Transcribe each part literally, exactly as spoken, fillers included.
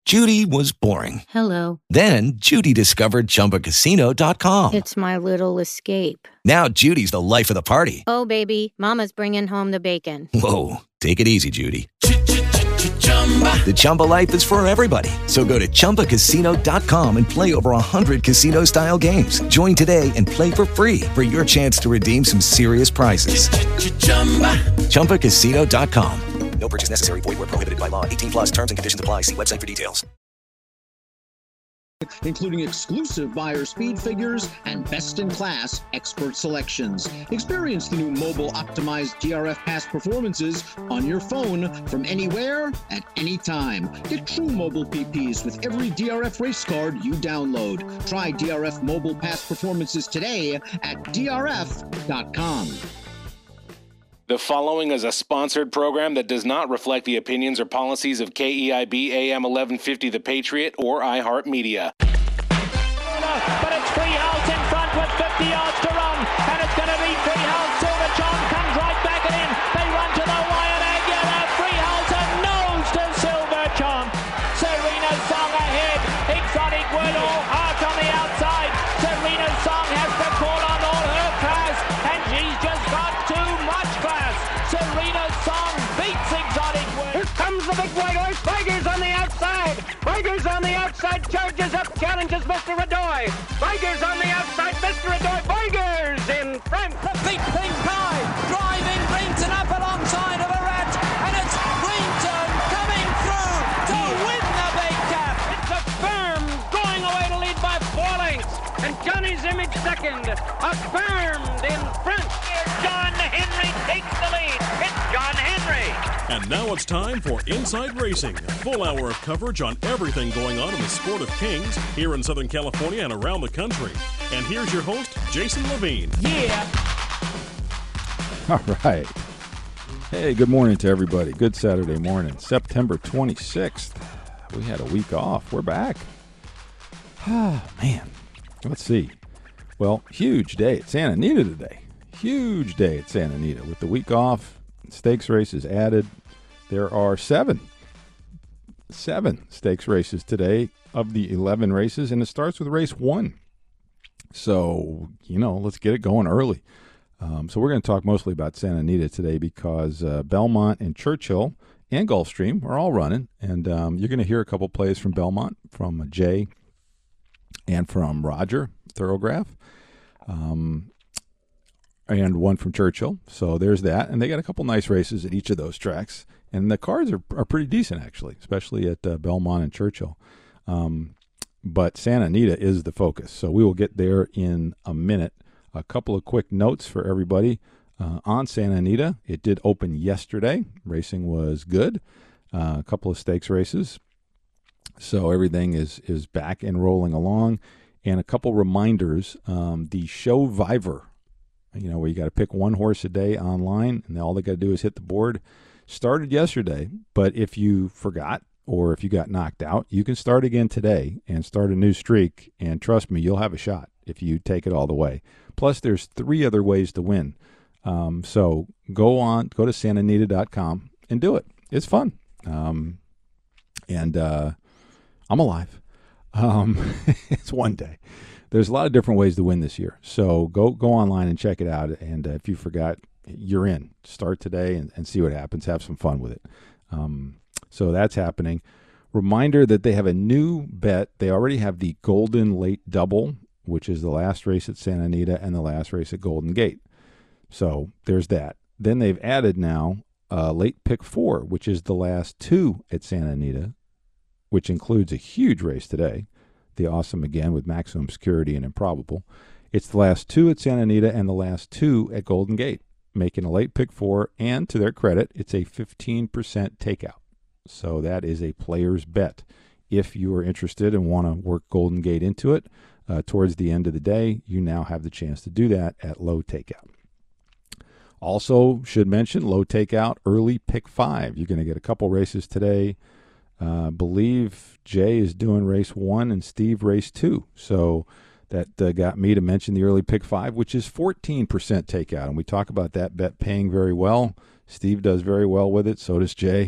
Judy was boring. Hello. Then Judy discovered Chumba Casino dot com. It's my little escape. Now Judy's the life of the party. Oh, baby, mama's bringing home the bacon. Whoa, take it easy, Judy. The Chumba life is for everybody. So go to Chumba Casino dot com and play over one hundred casino-style games. Join today and play for free for your chance to redeem some serious prizes. Chumba Casino dot com. No purchase necessary. Void where prohibited by law. eighteen plus terms and conditions apply. See website for details. Including exclusive buyer speed figures and best-in-class expert selections. Experience the new mobile optimized D R F Pass performances on your phone from anywhere at any time. Get true mobile P Ps with every D R F race card you download. Try D R F Mobile Pass performances today at D R F dot com. The following is a sponsored program that does not reflect the opinions or policies of K E I B A M eleven fifty The Patriot or iHeartMedia. But it's Freehouse in front with fifty yards to run, and it's going to be Freehouse. Silver John comes right back and in. They run to the wire. Aguilera, Freehouse, and nose to Silver John. Serena's Song ahead. Exotic Woodall, Hart on the outside. Serena's Song has to call on all her class, and she's just got too much class. Serena's Song beats Exotic Woodall. Here comes the big white horse. Tigers on the outside. Tigers on the outside. Charges up. Challenges Mister Adoy. Tigers on the outside. Mister Adoy. Tigers in front. The big thing high. Driving Brington up alongside of a rat. And it's Brington coming through to win the big cap. It's a firm going away to lead by four lengths. And Johnny's Image second. Affirmed in front. John Henry takes the lead. It's John Henry. And now it's time for Inside Racing, a full hour of coverage on everything going on in the sport of kings here in Southern California and around the country. And here's your host, Jason Levine. Yeah. All right. Hey, good morning to everybody. Good Saturday morning, September twenty-sixth. We had a week off. We're back. Ah, man. Let's see. Well, huge day at Santa Anita today. Huge day at Santa Anita. With the week off, stakes races added. There are seven. Seven stakes races today of the eleven races, and it starts with race one. So, you know, let's get it going early. Um, so we're going to talk mostly about Santa Anita today because uh, Belmont and Churchill and Gulfstream are all running, and um, you're going to hear a couple plays from Belmont, from Jay, and from Roger Thorograph. Um and one from Churchill. So there's that. And they got a couple nice races at each of those tracks. And the cards are, are pretty decent, actually, especially at uh, Belmont and Churchill. Um, but Santa Anita is the focus. So we will get there in a minute. A couple of quick notes for everybody uh, on Santa Anita. It did open yesterday. Racing was good. Uh, a couple of stakes races. So everything is, is back and rolling along. And a couple reminders. Um, the Show Viver, you know, where you got to pick one horse a day online, and all they got to do is hit the board. Started yesterday, but if you forgot or if you got knocked out, you can start again today and start a new streak, and trust me, you'll have a shot if you take it all the way. Plus, there's three other ways to win. Um, so go on, go to Santa Anita dot com and do it. It's fun. Um, and uh, I'm alive. Um, it's one day. There's a lot of different ways to win this year. So go go online and check it out. And uh, if you forgot, you're in. Start today and, and see what happens. Have some fun with it. Um, so that's happening. Reminder that they have a new bet. They already have the Golden Late Double, which is the last race at Santa Anita and the last race at Golden Gate. So there's that. Then they've added now uh, Late Pick Four, which is the last two at Santa Anita, which includes a huge race today. The Awesome Again with Maximum Security and Improbable. It's the last two at Santa Anita and the last two at Golden Gate, making a late pick four, and to their credit, it's a fifteen percent takeout. So that is a player's bet. If you are interested and want to work Golden Gate into it, uh, towards the end of the day, you now have the chance to do that at low takeout. Also, should mention, low takeout, early pick five. You're going to get a couple races today. I uh, believe Jay is doing race one and Steve race two. So that uh, got me to mention the early pick five, which is fourteen percent takeout. And we talk about that bet paying very well. Steve does very well with it. So does Jay.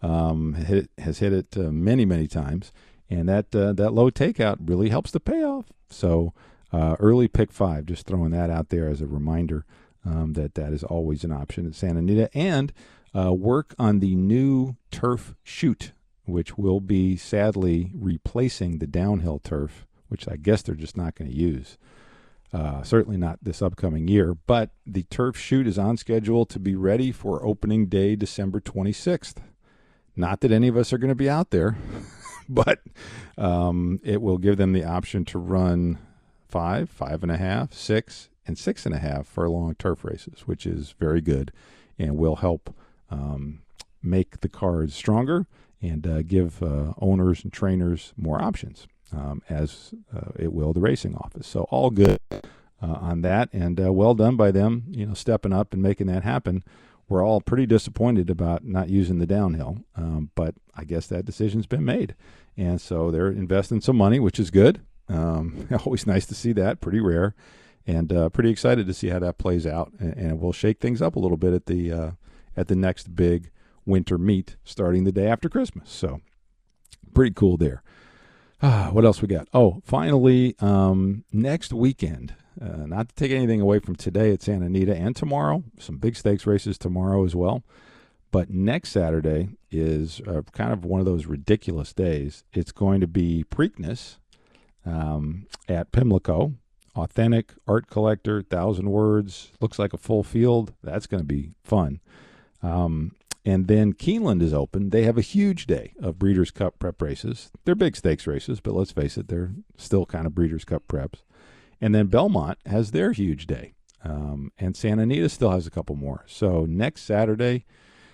Um, hit, has hit it uh, many, many times, and that uh, that low takeout really helps the payoff. So uh, early pick five, just throwing that out there as a reminder um, that that is always an option at Santa Anita. And uh, work on the new turf chute, which will be sadly replacing the downhill turf, which I guess they're just not going to use. Uh, certainly not this upcoming year, but the turf chute is on schedule to be ready for opening day, December twenty-sixth. Not that any of us are going to be out there, but um, it will give them the option to run five, five and a half, six, and six and a half furlong turf races, which is very good and will help um, make the cards stronger and uh, give uh, owners and trainers more options, um, as uh, it will the racing office. So all good uh, on that, and uh, well done by them, you know, stepping up and making that happen. We're all pretty disappointed about not using the downhill, um, but I guess that decision's been made. And so they're investing some money, which is good. Um, always nice to see that, pretty rare, and uh, pretty excited to see how that plays out. And, and we'll shake things up a little bit at the uh, at the next big winter meet starting the day after Christmas. So pretty cool there. Ah, what else we got? Oh, finally, um, next weekend, uh, not to take anything away from today at Santa Anita and tomorrow, some big stakes races tomorrow as well. But next Saturday is uh, kind of one of those ridiculous days. It's going to be Preakness um, at Pimlico. Authentic art collector, thousand words, looks like a full field. That's going to be fun. Um, and then Keeneland is open. They have a huge day of Breeders' Cup prep races. They're big stakes races, but let's face it, they're still kind of Breeders' Cup preps. And then Belmont has their huge day. Um, and Santa Anita still has a couple more. So next Saturday,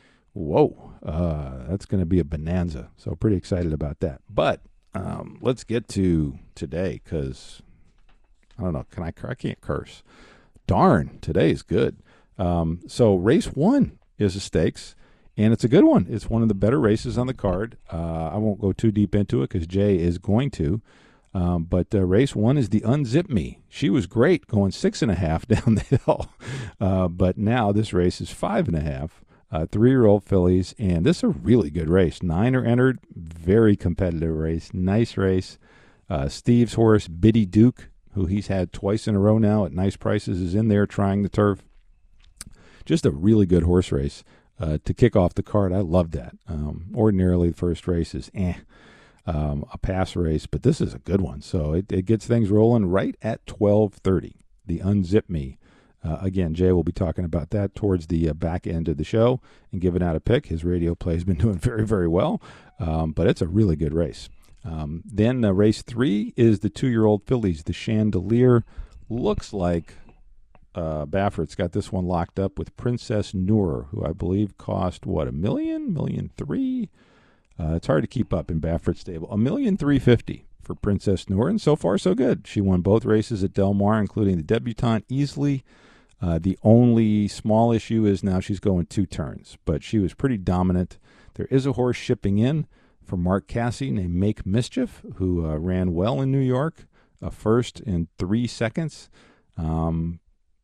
whoa, uh, that's going to be a bonanza. So pretty excited about that. But um, let's get to today because, I don't know, can I, I can't curse. Darn, today is good. Um, so race one is a stakes, and it's a good one. It's one of the better races on the card. Uh, I won't go too deep into it because Jay is going to. Um, but uh, race one is the Unzip Me. She was great going six and a half down the hill. Uh, but now this race is five and a half. Uh, three-year-old fillies, and this is a really good race. Nine are entered. Very competitive race. Nice race. Uh, Steve's horse, Biddy Duke, who he's had twice in a row now at nice prices, is in there trying the turf. Just a really good horse race uh, to kick off the card. I love that. Um, ordinarily, the first race is eh, um, a pass race, but this is a good one. So it, it gets things rolling right at twelve thirty, the Unzip Me. Uh, again, Jay will be talking about that towards the uh, back end of the show and giving out a pick. His radio play has been doing very, very well, um, but it's a really good race. Um, then uh, race three is the two-year-old fillies. The Chandelier looks like uh, Baffert's got this one locked up with Princess Noor, who I believe cost, what, a million, million three? Uh, it's hard to keep up in Baffert's stable. A million three fifty for Princess Noor, and so far so good. She won both races at Del Mar, including the debutante, easily. Uh, the only small issue is now she's going two turns, but she was pretty dominant. There is a horse shipping in for Mark Cassie named Make Mischief, who uh, ran well in New York, a first in three seconds. Um,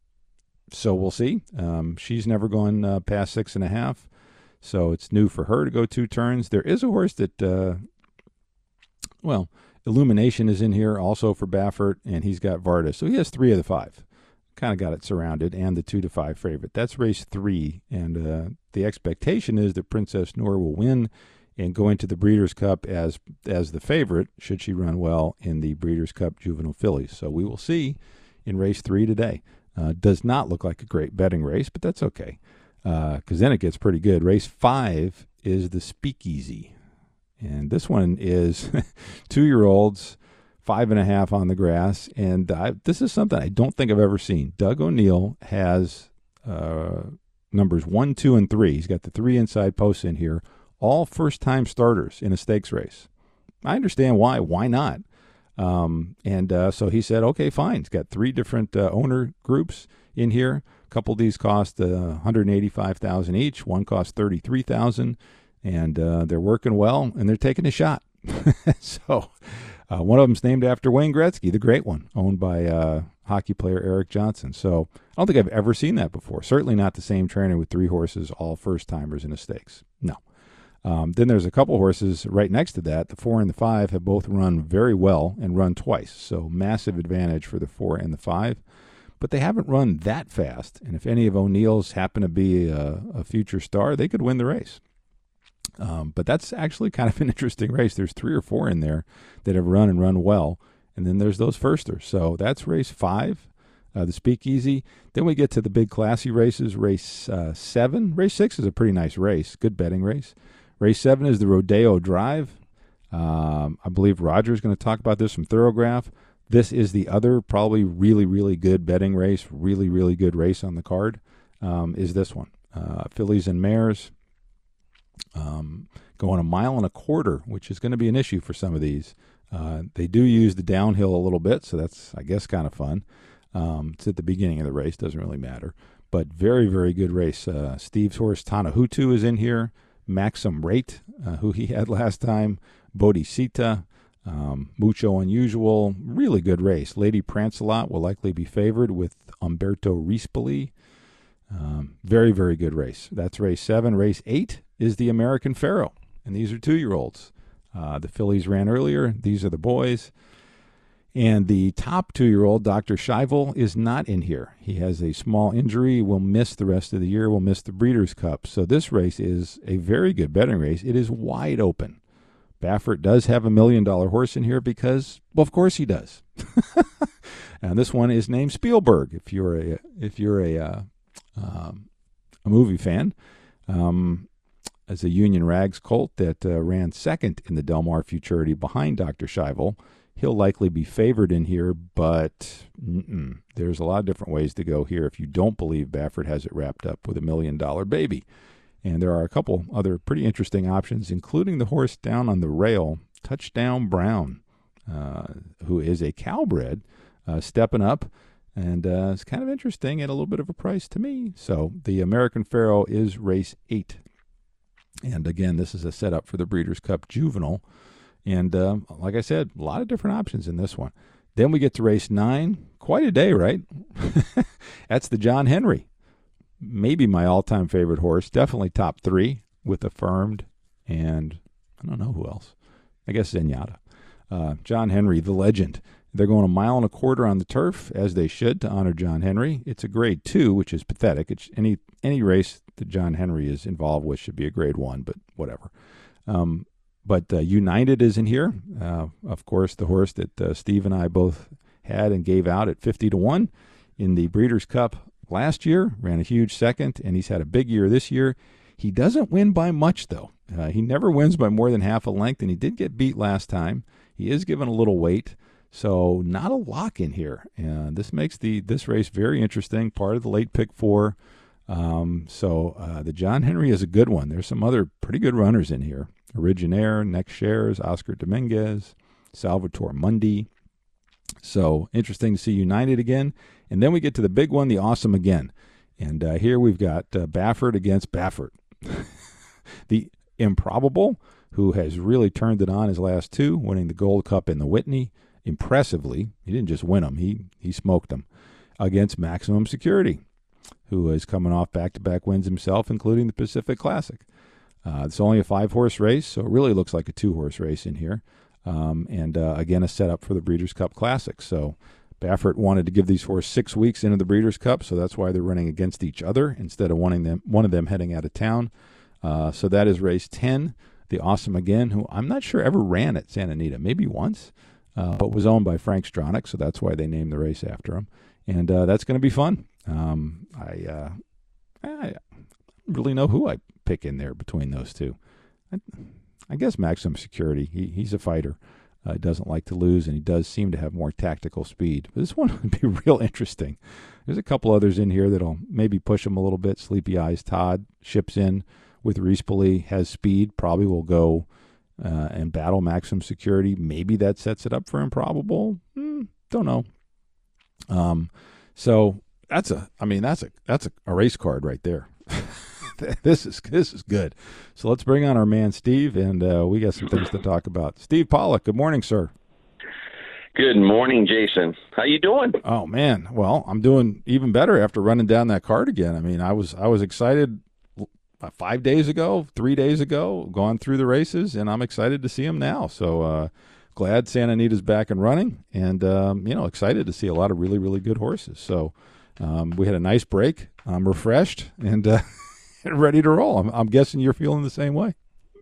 so we'll see. Um, she's never gone uh, past six and a half, so it's new for her to go two turns. There is a horse that, uh, well, Illumination is in here also for Baffert, and he's got Varda. So he has three of the five. Kind of got it surrounded, and the two to five favorite. That's race three, and uh, the expectation is that Princess Noor will win and go into the Breeders' Cup as as the favorite, should she run well in the Breeders' Cup Juvenile Fillies. So we will see in race three today. Uh, does not look like a great betting race, but that's okay, because uh, then it gets pretty good. Race five is the Speakeasy, and this one is two-year-olds, five and a half on the grass, and I, this is something I don't think I've ever seen. Doug O'Neill has uh, numbers one, two, and three. He's got the three inside posts in here, all first-time starters in a stakes race. I understand why. Why not? Um, and uh, so he said, okay, fine. He's got three different uh, owner groups in here. A couple of these cost uh, one hundred eighty-five thousand dollars each. One cost thirty-three thousand dollars, and uh, they're working well, and they're taking a shot. so uh, one of them's named after Wayne Gretzky, the great one, owned by uh, hockey player Eric Johnson. So I don't think I've ever seen that before. Certainly not the same trainer with three horses, all first-timers in a stakes. No. Um, then there's a couple horses right next to that. The four and the five have both run very well and run twice, so massive advantage for the four and the five. But they haven't run that fast, and if any of O'Neill's happen to be a, a future star, they could win the race. Um, but that's actually kind of an interesting race. There's three or four in there that have run and run well, and then there's those firsters. So that's race five, uh, the Speakeasy. Then we get to the big classy races, race uh, seven. Race six is a pretty nice race, good betting race. Race seven is the Rodeo Drive. Um, I believe Roger's going to talk about this from Thoroughgraph. This is the other probably really, really good betting race, really, really good race on the card, um, is this one. Uh, fillies and mares. Um, going a mile and a quarter, which is going to be an issue for some of these. Uh, they do use the downhill a little bit, so that's, I guess, kind of fun. Um, it's at the beginning of the race, doesn't really matter. But very, very good race. Uh, Steve's horse, Tanahutu, is in here. Maxim Rate, uh, who he had last time. Bodhicitta, um, Mucho Unusual. Really good race. Lady Prancelot will likely be favored with Umberto Rispoli. Um, very, very good race. That's race seven. Race eight is the American Pharoah, and these are two-year-olds. Uh, the fillies ran earlier. These are the boys. And the top two-year-old, Doctor Scheibel, is not in here. He has a small injury, will miss the rest of the year, will miss the Breeders' Cup. So this race is a very good betting race. It is wide open. Baffert does have a million-dollar horse in here because, well, of course he does. And this one is named Spielberg, if you're a, if you're a, uh, um, a movie fan. Um, as a Union Rags colt that uh, ran second in the Del Mar Futurity behind Doctor Scheibel. He'll likely be favored in here, but mm-mm, there's a lot of different ways to go here if you don't believe Baffert has it wrapped up with a million-dollar baby. And there are a couple other pretty interesting options, including the horse down on the rail, Touchdown Brown, uh, who is a Calbred, uh, stepping up. And uh, it's kind of interesting at a little bit of a price to me. So the American Pharoah is race eight. And again, this is a setup for the Breeders' Cup Juvenile. And uh, like I said, a lot of different options in this one. Then we get to race nine. Quite a day, right? That's the John Henry. Maybe my all-time favorite horse. Definitely top three with Affirmed. And I don't know who else. I guess Zenyatta. Uh, John Henry, the legend. They're going a mile and a quarter on the turf, as they should, to honor John Henry. It's a grade two, which is pathetic. It's any any race that John Henry is involved with should be a grade one, but whatever. Um, but uh, United is in here. Uh, of course, the horse that uh, Steve and I both had and gave out at fifty to one in the Breeders' Cup last year. Ran a huge second, and he's had a big year this year. He doesn't win by much, though. Uh, he never wins by more than half a length, and he did get beat last time. He is given a little weight. So not a lock in here, and this makes the this race very interesting. Part of the late pick four. Um, so uh, the John Henry is a good one. There's some other pretty good runners in here: Originaire, Next Shares, Oscar Dominguez, Salvatore Mundi. So interesting to see United again, and then we get to the big one, the Awesome Again, and uh, here we've got uh, Baffert against Baffert, the Improbable, who has really turned it on his last two, winning the Gold Cup in the Whitney. Impressively, he didn't just win them, he he smoked them, against Maximum Security, who is coming off back-to-back wins himself, including the Pacific Classic. Uh, it's only a five-horse race, so it really looks like a two-horse race in here. Um, and, uh, again, a setup for the Breeders' Cup Classic. So Baffert wanted to give these horses six weeks into the Breeders' Cup, so that's why they're running against each other instead of wanting them, one of them heading out of town. Uh, so that is race ten, the Awesome Again, who I'm not sure ever ran at Santa Anita, maybe once. Uh, but was owned by Frank Stronach, so that's why they named the race after him. And uh, that's going to be fun. Um, I, uh, I don't really know who I pick in there between those two. I, I guess Maximum Security. He, he's a fighter. Uh, doesn't like to lose, and he does seem to have more tactical speed. But this one would be real interesting. There's a couple others in here that'll maybe push him a little bit. Sleepy Eyes Todd ships in with Rispoli, has speed, probably will go Uh, and battle Maximum Security. Maybe that sets it up for Improbable. Mm, don't know. Um, so that's a, I mean, that's a, that's a, a race card right there. this is, this is good. So let's bring on our man, Steve, and uh, we got some things to talk about. Steve Pollock, good morning, sir. Good morning, Jason. How you doing? Oh man. Well, I'm doing even better after running down that card again. I mean, I was, I was excited five days ago, three days ago, gone through the races, and I'm excited to see them now. So uh, glad Santa Anita's back and running, and um, you know, excited to see a lot of really, really good horses. So um, we had a nice break. I'm refreshed and uh, ready to roll. I'm, I'm guessing you're feeling the same way.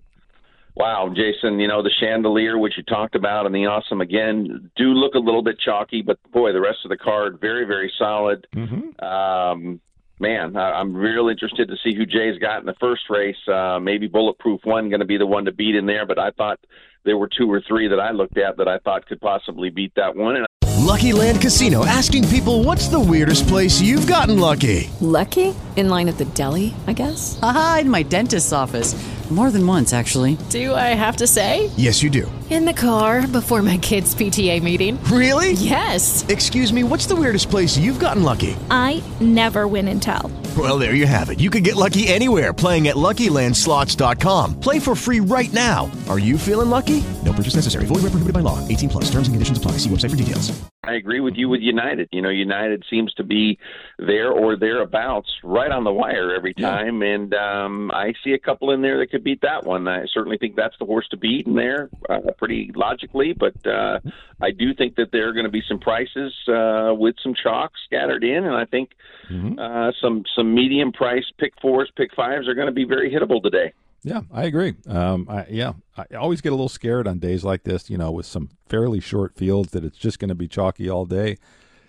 Wow, Jason, you know, the Chandelier, which you talked about, and the Awesome Again, do look a little bit chalky, but boy, the rest of the card, very, very solid. Mm-hmm. Um, man, I, I'm real interested to see who Jay's got in the first race. Uh, maybe Bulletproof One going to be the one to beat in there, but I thought there were two or three that I looked at that I thought could possibly beat that one. And Lucky Land Casino, asking people, what's the weirdest place you've gotten lucky? Lucky? In line at the deli, I guess? Aha, in my dentist's office. More than once, actually. Do I have to say? Yes, you do. In the car before my kids' P T A meeting. Really? Yes. Excuse me, what's the weirdest place you've gotten lucky? I never win and tell. Well, there you have it. You can get lucky anywhere, playing at Lucky Land Slots dot com. Play for free right now. Are you feeling lucky? No purchase necessary. Void where prohibited by law. eighteen plus. Terms and conditions apply. See website for details. I agree with you with United. You know, United seems to be there or thereabouts, right on the wire every time, yeah. and um, I see a couple in there that could beat that one. I certainly think that's the horse to beat in there, uh, pretty logically, but uh, I do think that there are going to be some prices uh, with some chalk scattered in, and I think mm-hmm. uh, some some medium price pick fours, pick fives are going to be very hittable today. Yeah, I agree. Um, I, yeah, I always get a little scared on days like this, you know, with some fairly short fields that it's just going to be chalky all day.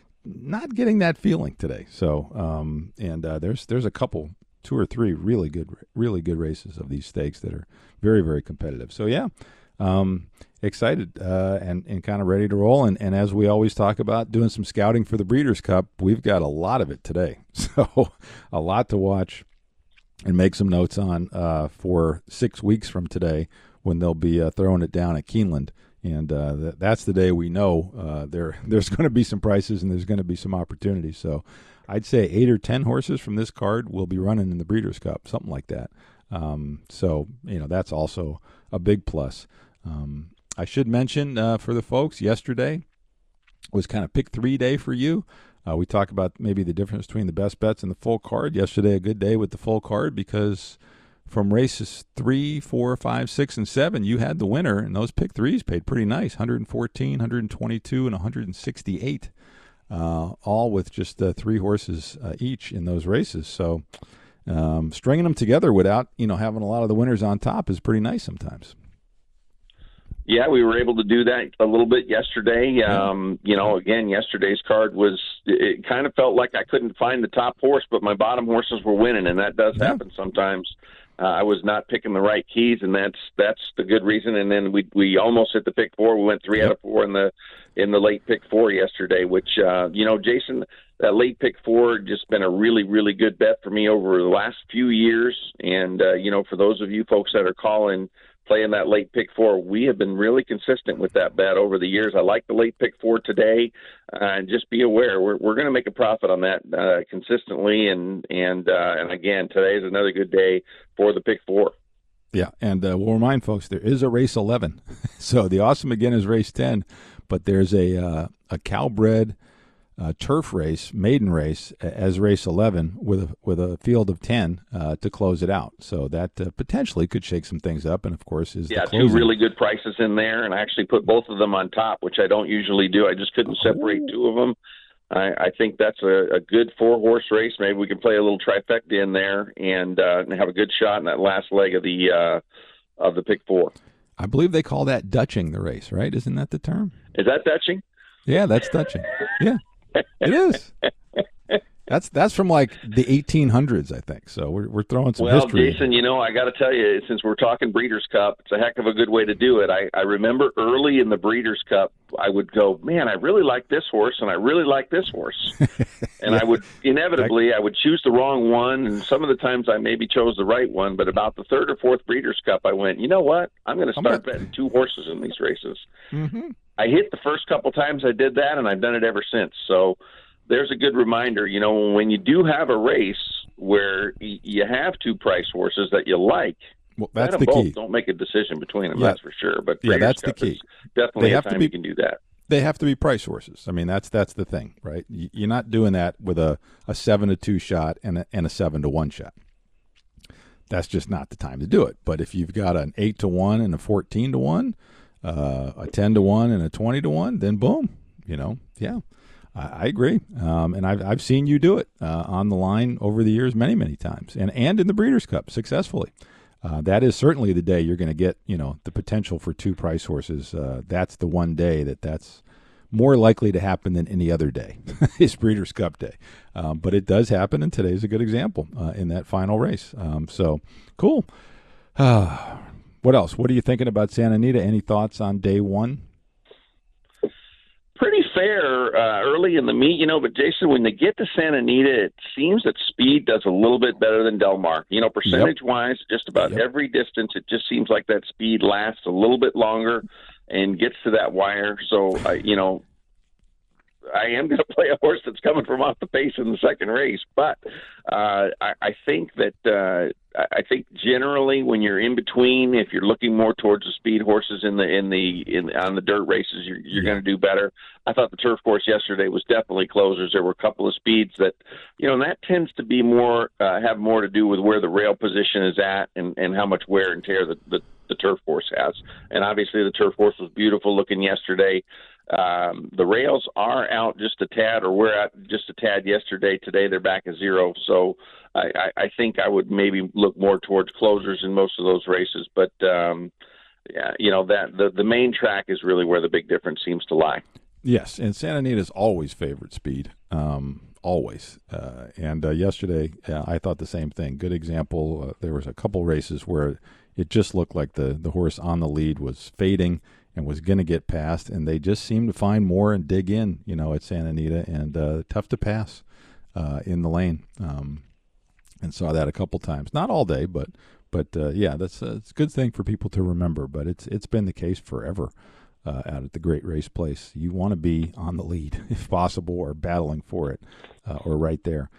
Not getting that feeling today. So, um, and uh, there's there's a couple, two or three really good, really good races of these stakes that are very, very competitive. So, yeah, um, excited uh, and, and kind of ready to roll. And, and as we always talk about, doing some scouting for the Breeders' Cup, we've got a lot of it today. So, a lot to watch and make some notes on uh, for six weeks from today when they'll be uh, throwing it down at Keeneland. And uh, th- that's the day we know uh, there there's going to be some prices and there's going to be some opportunities. So I'd say eight or ten horses from this card will be running in the Breeders' Cup, something like that. Um, so, you know, that's also a big plus. Um, I should mention uh, for the folks, yesterday was kind of pick three day for you. Uh, we talk about maybe the difference between the best bets and the full card. Yesterday, a good day with the full card because from races three, four, five, six, and seven, you had the winner, and those pick threes paid pretty nice, one fourteen, one twenty-two, and one sixty-eight, uh, all with just uh, three horses uh, each in those races. So um, stringing them together without, you know, having a lot of the winners on top is pretty nice sometimes. Yeah, we were able to do that a little bit yesterday. Um, you know, again, yesterday's card was, it kind of felt like I couldn't find the top horse, but my bottom horses were winning, and that does yeah. happen sometimes. Uh, I was not picking the right keys, and that's that's the good reason. And then we we almost hit the pick four. We went three yep. out of four in the in the late pick four yesterday, which, uh, you know, Jason, that late pick four just been a really, really good bet for me over the last few years. And, uh, you know, for those of you folks that are calling, playing that late pick four, we have been really consistent with that bet over the years. I like the late pick four today, uh, and just be aware we're we're going to make a profit on that uh, consistently. And and uh, and again, today is another good day for the pick four. Yeah, and uh, we'll remind folks there is a race eleven, so the Awesome Again is race ten, but there's a uh, a Calbred uh, turf race, maiden race as race eleven with a, with a field of ten uh, to close it out. So that uh, potentially could shake some things up. And of course, is yeah, the two really good prices in there, and I actually put both of them on top, which I don't usually do. I just couldn't separate oh. two of them. I, I think that's a, a good four horse race. Maybe we can play a little trifecta in there and, uh, and have a good shot in that last leg of the uh, of the pick four. I believe they call that Dutching the race, right? Isn't that the term? Is that Dutching? Yeah, that's Dutching. Yeah. It is. That's that's from like the eighteen hundreds, I think. So we're we're throwing some well, history. Well, Jason, you know, I got to tell you, since we're talking Breeders' Cup, it's a heck of a good way to do it. I, I remember early in the Breeders' Cup, I would go, man, I really like this horse, and I really like this horse. And yeah. I would, inevitably, I would choose the wrong one, and some of the times I maybe chose the right one, but about the third or fourth Breeders' Cup, I went, you know what? I'm going to start betting two horses in these races. Mm-hmm. I hit the first couple times I did that, and I've done it ever since. So there's a good reminder, you know, when you do have a race where y- you have two price horses that you like, well, that's the both. key. Don't make a decision between them, yeah. that's for sure. But yeah, that's Cup the key. Definitely they a have time to be, you can do that. They have to be price horses. I mean, that's that's the thing, right? You're not doing that with a, a seven to two shot and a, and a seven to one shot. that's just not the time to do it. But if you've got an eight to one and a fourteen to one, uh, a ten to one and a twenty to one, then boom, you know, yeah, I, I agree. Um, and I've I've seen you do it uh, on the line over the years many many times, and and in the Breeders' Cup successfully. Uh, that is certainly the day you're going to get, you know, the potential for two price horses. Uh, that's the one day that that's more likely to happen than any other day is Breeders' Cup Day. Um, but it does happen, and today's a good example uh, in that final race. Um, so, cool. Uh, what else? What are you thinking about Santa Anita? Any thoughts on day one? Pretty fair uh, early in the meet, you know, but Jason, when they get to Santa Anita, it seems that speed does a little bit better than Del Mar. You know, percentage-wise, yep. just about yep. every distance, it just seems like that speed lasts a little bit longer and gets to that wire. So, uh, you know, I am going to play a horse that's coming from off the pace in the second race, but uh, I, I think that uh, I think generally when you're in between, if you're looking more towards the speed horses in the in the in on the dirt races, you're, you're yeah. going to do better. I thought the turf course yesterday was definitely closers. There were a couple of speeds that, you know, and that tends to be more uh, have more to do with where the rail position is at and, and how much wear and tear the, the the turf course has. And obviously the turf course was beautiful looking yesterday. Um, the rails are out just a tad, or we're out just a tad yesterday. Today they're back at zero. So I, I, I think I would maybe look more towards closers in most of those races. But, um, yeah, you know, that the, the main track is really where the big difference seems to lie. Yes, and Santa Anita's always favored speed, um, always. Uh, and uh, yesterday uh, I thought the same thing. Good example. Uh, there was a couple races where it just looked like the, the horse on the lead was fading and was going to get past, and they just seemed to find more and dig in, you know, at Santa Anita, and uh, tough to pass uh, in the lane. Um, and saw that a couple times, not all day, but but uh, yeah, that's uh, it's a good thing for people to remember. But it's it's been the case forever uh, out at the Great Race Place. You want to be on the lead if possible, or battling for it, uh, or right there.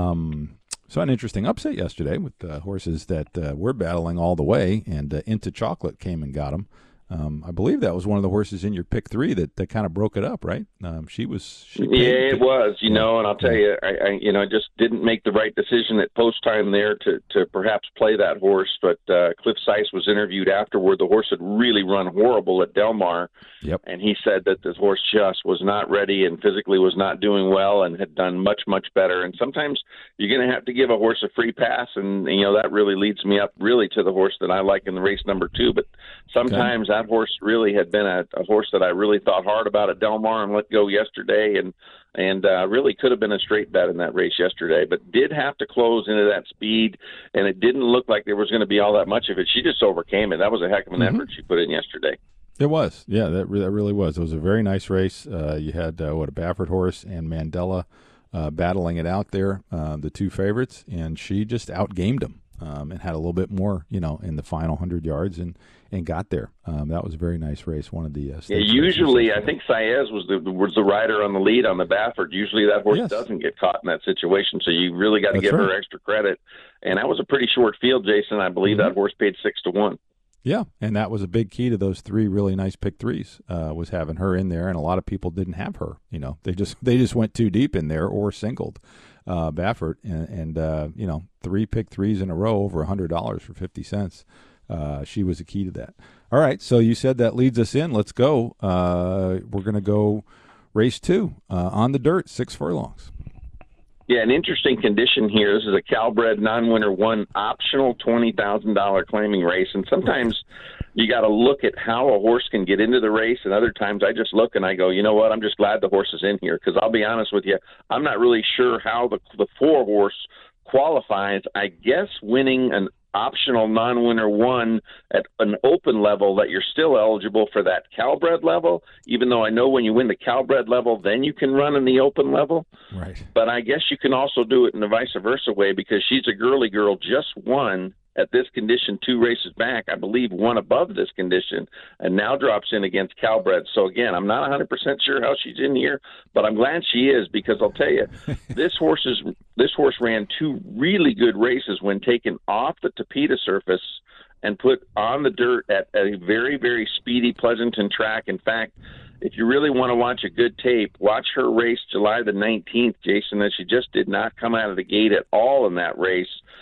Um, So an interesting upset yesterday with uh, horses that uh, were battling all the way, and uh, Into Chocolate came and got them. Um, I believe that was one of the horses in your pick three that, that kind of broke it up, right? Um, she was. She yeah, it was, you know, and I'll tell you, I, I, you know, I just didn't make the right decision at post time there to, to perhaps play that horse. But uh, Cliff Seiss was interviewed afterward. The horse had really run horrible at Del Mar. Yep. And he said that the horse just was not ready and physically was not doing well and had done much, much better. And sometimes you're going to have to give a horse a free pass. And, you know, that really leads me up really to the horse that I like in the race number two. But sometimes okay. that horse really had been a, a horse that I really thought hard about at Del Mar and let go yesterday. And, and uh, really could have been a straight bet in that race yesterday, but did have to close into that speed. And it didn't look like there was going to be all that much of it. She just overcame it. That was a heck of an mm-hmm. effort she put in yesterday. It was, yeah, that, re- that really was. It was a very nice race. Uh, you had, uh, what, a Baffert horse and Mandela uh, battling it out there, uh, the two favorites, and she just outgamed them um, and had a little bit more, you know, in the final one hundred yards and, and got there. Um, that was a very nice race, one of the uh, yeah, usually, I think Saez was the was the rider on the lead on the Baffert. Usually that horse yes. doesn't get caught in that situation, so you really got to give right. her extra credit. And that was a pretty short field, Jason. I believe mm-hmm. that horse paid six to one. Yeah, and that was a big key to those three really nice pick threes, uh, was having her in there, and a lot of people didn't have her. You know, they just they just went too deep in there or singled uh, Baffert, and, and uh, you know, three pick threes in a row over one hundred dollars for fifty cents. Uh, she was a key to that. All right, so you said that leads us in. Let's go. Uh, we're going to go race two uh, on the dirt, six furlongs. Yeah, an interesting condition here. This is a Calbred non-winner one optional twenty thousand dollars claiming race. And sometimes you got to look at how a horse can get into the race. And other times I just look and I go, you know what, I'm just glad the horse is in here. Because I'll be honest with you, I'm not really sure how the, the four horse qualifies. I guess winning an optional non-winner one at an open level, that you're still eligible for that Calbred level, even though I know when you win the Calbred level, then you can run in the open level. Right. But I guess you can also do it in the vice versa way, because she's a girly girl, just won at this condition two races back, I believe one above this condition, and now drops in against Calbred. So again, I'm not one hundred percent sure how she's in here, but I'm glad she is, because I'll tell you, this horse is this horse ran two really good races when taken off the Tapeta surface and put on the dirt at a very, very speedy Pleasanton track. In fact, if you really want to watch a good tape, watch her race July the nineteenth, Jason, and she just did not come out of the gate at all in that race.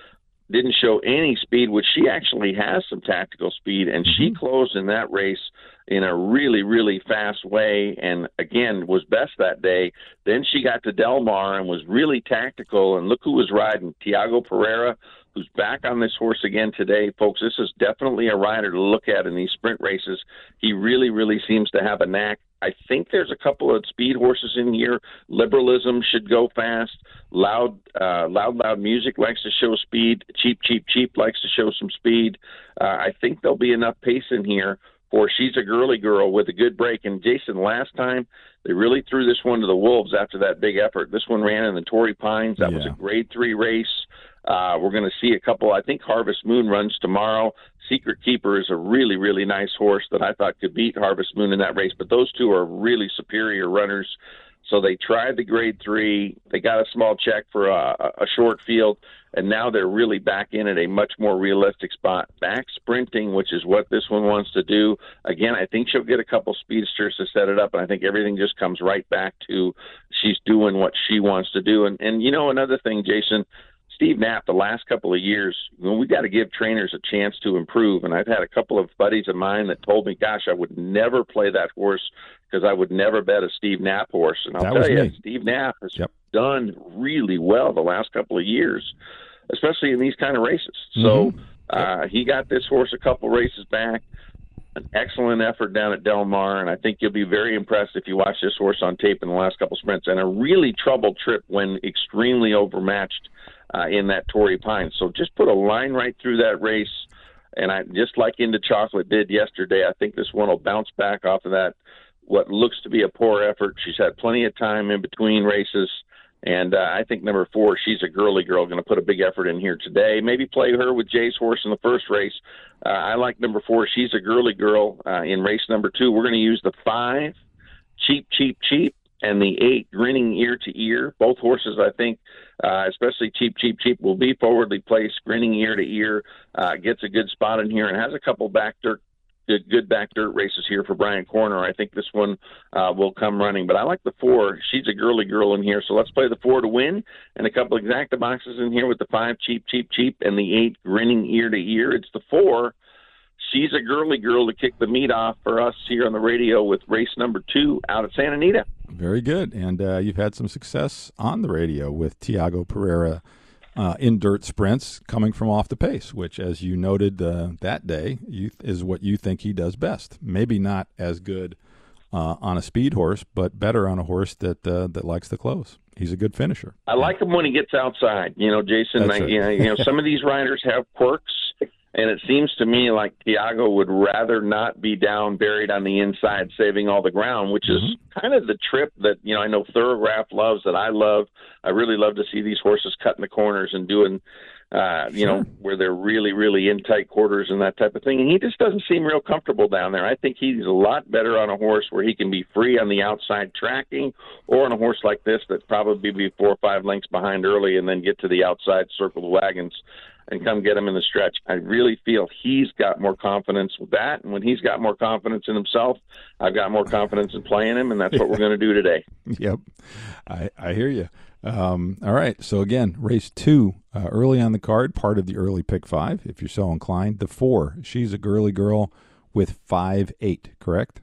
didn't show any speed, which she actually has some tactical speed, and she closed in that race in a really, really fast way, and again was best that day. Then she got to Del Mar and was really tactical, and look who was riding, Tiago Pereira, who's back on this horse again today. Folks, this is definitely a rider to look at in these sprint races. He really, really seems to have a knack. I think there's a couple of speed horses in here. Liberalism should go fast. Loud, uh, loud, loud music likes to show speed. Cheap, cheap, cheap likes to show some speed. Uh, I think there'll be enough pace in here for She's a Girly Girl with a good break. And Jason, last time they really threw this one to the wolves after that big effort. This one ran in the Torrey Pines. That yeah. was a grade three race. Uh, we're going to see a couple. I think Harvest Moon runs tomorrow. Secret Keeper is a really, really nice horse that I thought could beat Harvest Moon in that race. But those two are really superior runners. So they tried the grade three. They got a small check for a, a short field, and now they're really back in at a much more realistic spot. Back sprinting, which is what this one wants to do. Again, I think she'll get a couple speedsters to set it up, and I think everything just comes right back to she's doing what she wants to do. And, and you know, another thing, Jason, Steve Knapp, the last couple of years, well, we got to give trainers a chance to improve. And I've had a couple of buddies of mine that told me, gosh, I would never play that horse because I would never bet a Steve Knapp horse. And I'll that tell you, me. Steve Knapp has yep. done really well the last couple of years, especially in these kind of races. Mm-hmm. So uh, he got this horse a couple races back. An excellent effort down at Del Mar, and I think you'll be very impressed if you watch this horse on tape in the last couple sprints. And a really troubled trip when extremely overmatched uh, in that Torrey Pines. So just put a line right through that race, and I just like Into Chocolate did yesterday, I think this one will bounce back off of that, what looks to be a poor effort. She's had plenty of time in between races. And uh, I think number four, She's a Girly Girl, going to put a big effort in here today. Maybe play her with Jay's horse in the first race. Uh, I like number four, She's a Girly Girl, uh, in race number two. We're going to use the five, Cheap, Cheap, Cheap, and the eight, Grinning Ear to Ear. Both horses, I think, uh, especially Cheap, Cheap, Cheap, will be forwardly placed. Grinning Ear to Ear uh, gets a good spot in here and has a couple back dirt Good, good back dirt races here for Brian Corner. I think this one uh, will come running. But I like the four. She's a Girly Girl in here. So let's play the four to win. And a couple exacta boxes in here with the five, Cheap, Cheap, Cheap, and the eight, Grinning Ear to Ear. It's the four, She's a Girly Girl, to kick the meat off for us here on the radio with race number two out at Santa Anita. Very good. And uh, you've had some success on the radio with Tiago Pereira Uh, in dirt sprints coming from off the pace, which, as you noted uh, that day, you, is what you think he does best. Maybe not as good uh, on a speed horse, but better on a horse that uh, that likes to close. He's a good finisher. I like him when he gets outside. You know, Jason, I, you, know, you know, some of these riders have quirks, and it seems to me like Tiago would rather not be down buried on the inside saving all the ground, which is mm-hmm. kind of the trip that, you know, I know Thoroughgraph loves, that I love. I really love to see these horses cutting the corners and doing, uh, you sure. know, where they're really, really in tight quarters and that type of thing. And he just doesn't seem real comfortable down there. I think he's a lot better on a horse where he can be free on the outside tracking, or on a horse like this that probably be four or five lengths behind early and then get to the outside, circle the wagons, and come get him in the stretch. I really feel he's got more confidence with that, and when he's got more confidence in himself, I've got more confidence in playing him, and that's what we're going to do today. Yep, I, I hear you. Um, all right, so again, race two, uh, early on the card, part of the early pick five, if you're so inclined. The four, She's a Girly Girl with five eight, correct?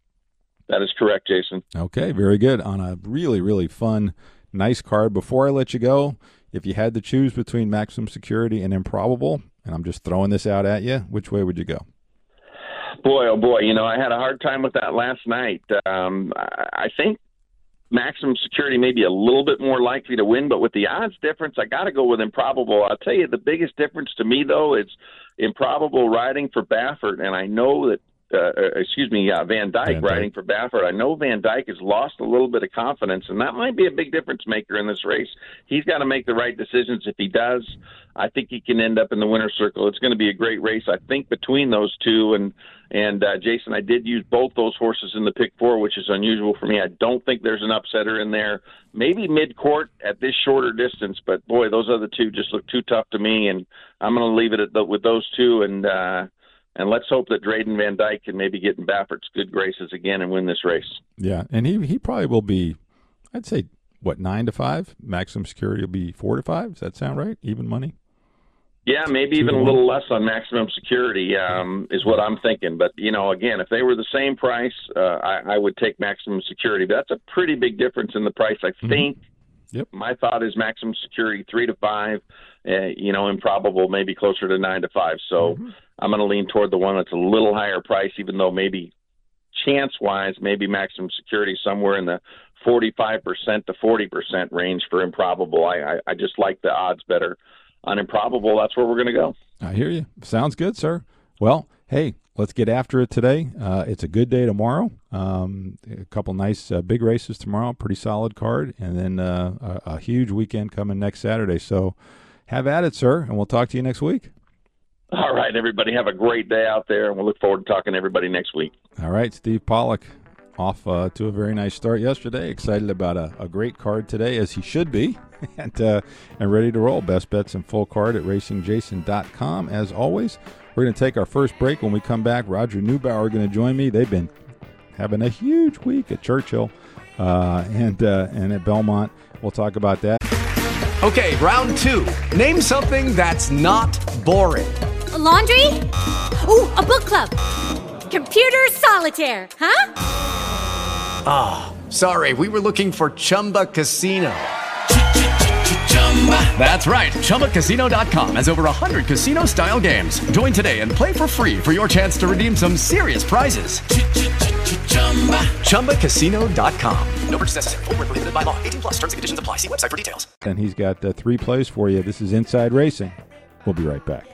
That is correct, Jason. Okay, very good. On a really, really fun, nice card. Before I let you go, if you had to choose between Maximum Security and Improbable, and I'm just throwing this out at you, which way would you go? Boy, oh boy, you know, I had a hard time with that last night. Um, I think Maximum Security may be a little bit more likely to win, but with the odds difference, I got to go with Improbable. I'll tell you, the biggest difference to me, though, is Improbable riding for Baffert, and I know that Uh, excuse me, uh, Van Dyke Van riding Dyke. for Baffert. I know Van Dyke has lost a little bit of confidence, and that might be a big difference maker in this race. He's got to make the right decisions. If he does, I think he can end up in the winner's circle. It's going to be a great race, I think, between those two. And, and uh, Jason, I did use both those horses in the pick four, which is unusual for me. I don't think there's an upsetter in there. Maybe mid-court at this shorter distance, but, boy, those other two just look too tough to me, and I'm going to leave it at the, with those two, and uh, And let's hope that Drayden Van Dyke can maybe get in Baffert's good graces again and win this race. Yeah, and he he probably will be, I'd say, what, nine to five? Maximum Security will be four to five? Does that sound right? Even money? Yeah, maybe even a little less on Maximum Security um, is what I'm thinking. But, you know, again, if they were the same price, uh, I, I would take Maximum Security. But that's a pretty big difference in the price, I think. Mm-hmm. Yep. My thought is Maximum Security three to five, uh, you know, Improbable maybe closer to nine to five. So mm-hmm. I'm going to lean toward the one that's a little higher price, even though maybe chance-wise, maybe Maximum Security somewhere in the forty-five percent to forty percent range for Improbable. I, I, I just like the odds better on Improbable. That's where we're going to go. I hear you. Sounds good, sir. Well, hey, let's get after it today. Uh, it's a good day tomorrow. Um, a couple nice uh, big races tomorrow, pretty solid card, and then uh, a, a huge weekend coming next Saturday. So have at it, sir, and we'll talk to you next week. All right, everybody. Have a great day out there, and we'll look forward to talking to everybody next week. All right, Steve Pollock off uh, to a very nice start yesterday. Excited about a, a great card today, as he should be, and uh, and ready to roll. Best bets and full card at racing jason dot com. As always, we're going to take our first break. When we come back, Roger Neubauer going to join me. They've been having a huge week at Churchill uh, and uh, and at Belmont. We'll talk about that. Okay, round two. Name something that's not boring. A laundry? Ooh, a book club. Computer solitaire, huh? Ah, oh, sorry, we were looking for Chumba Casino. That's right, Chumba Casino dot com has over one hundred casino-style games. Join today and play for free for your chance to redeem some serious prizes. Chumba Casino dot com. No purchase necessary. Void where prohibited by law. eighteen plus. Terms and conditions apply. See website for details. And he's got uh, three plays for you. This is Inside Racing. We'll be right back.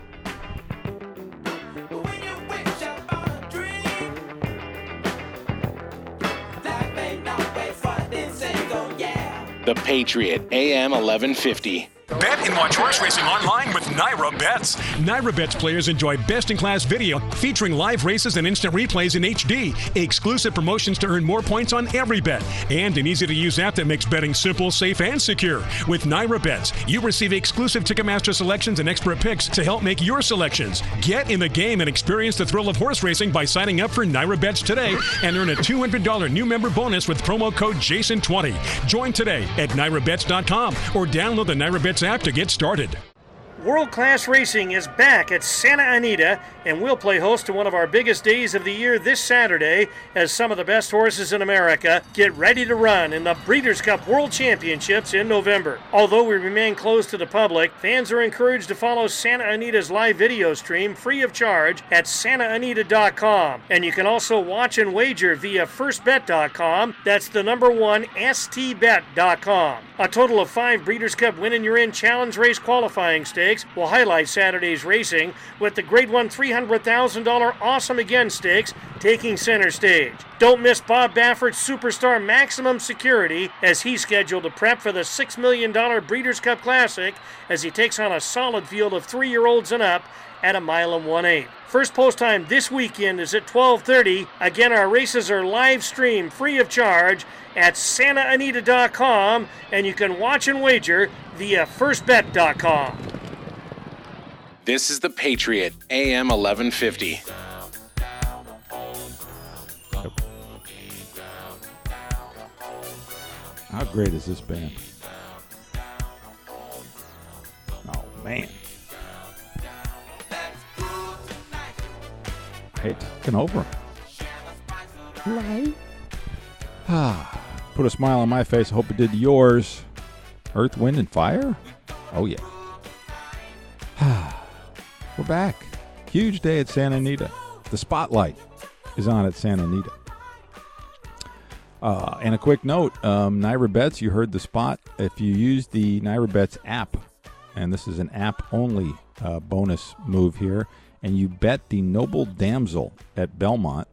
The Patriot, A M eleven fifty. Bet and watch horse racing online with Naira Bets. Naira Bets players enjoy best-in-class video featuring live races and instant replays in H D, exclusive promotions to earn more points on every bet, and an easy-to-use app that makes betting simple, safe, and secure. With Naira Bets, you receive exclusive Ticketmaster selections and expert picks to help make your selections. Get in the game and experience the thrill of horse racing by signing up for Naira Bets today and earn a two hundred dollars new member bonus with promo code Jason twenty. Join today at Naira Bets dot com or download the Naira Bets app to get started. World Class Racing is back at Santa Anita, and we'll play host to one of our biggest days of the year this Saturday as some of the best horses in America get ready to run in the Breeders' Cup World Championships in November. Although we remain closed to the public, fans are encouraged to follow Santa Anita's live video stream free of charge at santa anita dot com. And you can also watch and wager via first bet dot com. That's the number one, s t bet dot com. A total of five Breeders' Cup Win and You're In Challenge Race qualifying stakes will highlight Saturday's racing, with the Grade one three hundred thousand dollars Awesome Again Stakes taking center stage. Don't miss Bob Baffert's superstar Maximum Security as he's scheduled to prep for the six million dollars Breeders' Cup Classic as he takes on a solid field of three-year-olds and up at a mile and one-eighth. First post time this weekend is at twelve thirty. Again, our races are live streamed free of charge at santa anita dot com, and you can watch and wager via first bet dot com. This is the Patriot, A M eleven fifty. How great is this band? Oh, man. Hey, taking over. Right. Ah, put a smile on my face. I hope it did yours. Earth, Wind, and Fire? Oh, yeah. We're back. Huge day at Santa Anita. The spotlight is on at Santa Anita. Uh, and a quick note, um, Naira Bets, you heard the spot. If you use the Naira Bets app, and this is an app-only uh, bonus move here, and you bet the Noble Damsel at Belmont,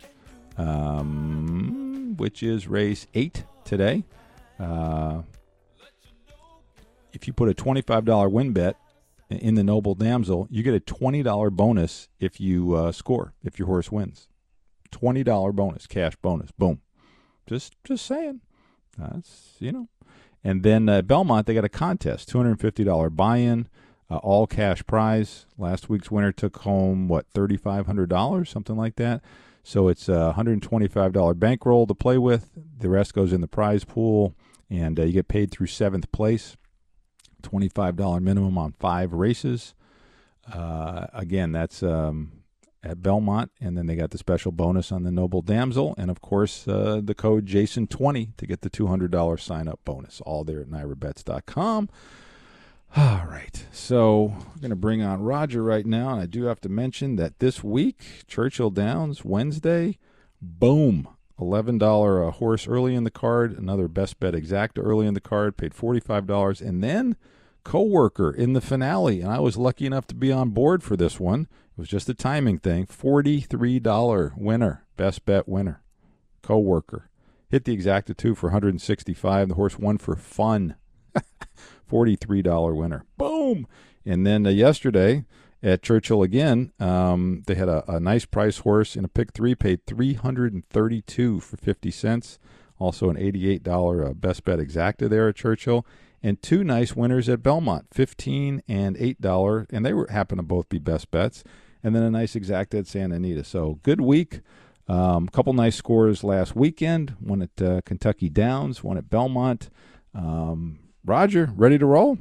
um, which is race eight today. Uh, if you put a twenty-five dollars win bet in the Noble Damsel, you get a twenty dollars bonus if you uh, score, if your horse wins. twenty dollars bonus, cash bonus, boom. Just just saying. That's, you know. And then uh, Belmont, they got a contest, two hundred fifty dollars buy-in, uh, all cash prize. Last week's winner took home, what, three thousand five hundred dollars, something like that. So it's a one hundred twenty-five dollars bankroll to play with. The rest goes in the prize pool, and uh, you get paid through seventh place. twenty-five dollars minimum on five races. Uh, again, that's um, at Belmont, and then they got the special bonus on the Noble Damsel, and of course uh, the code Jason twenty to get the two hundred dollars sign-up bonus, all there at Naira Bets dot com. All right, so we're going to bring on Roger right now, and I do have to mention that this week, Churchill Downs, Wednesday, boom, eleven dollars a horse early in the card, another best bet exacta early in the card, paid forty-five dollars, and then Coworker in the finale, and I was lucky enough to be on board for this one. It was just a timing thing. forty-three dollars winner, best bet winner, Coworker. Hit the exacta two for one hundred sixty-five dollars. The horse won for fun. forty-three dollars winner. Boom! And then uh, yesterday at Churchill again, um, they had a, a nice price horse in a pick three, paid three hundred thirty-two dollars for fifty cents. Also an eighty-eight dollars uh, best bet exacta there at Churchill. And two nice winners at Belmont, fifteen dollars and eight dollars, and they were happen to both be best bets. And then a nice exacta at Santa Anita. So good week. A um, couple nice scores last weekend. One at uh, Kentucky Downs, one at Belmont. Um, Roger, ready to roll?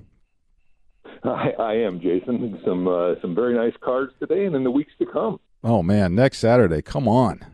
I, I am, Jason. Some uh, some very nice cards today and in the weeks to come. Oh man, next Saturday, come on!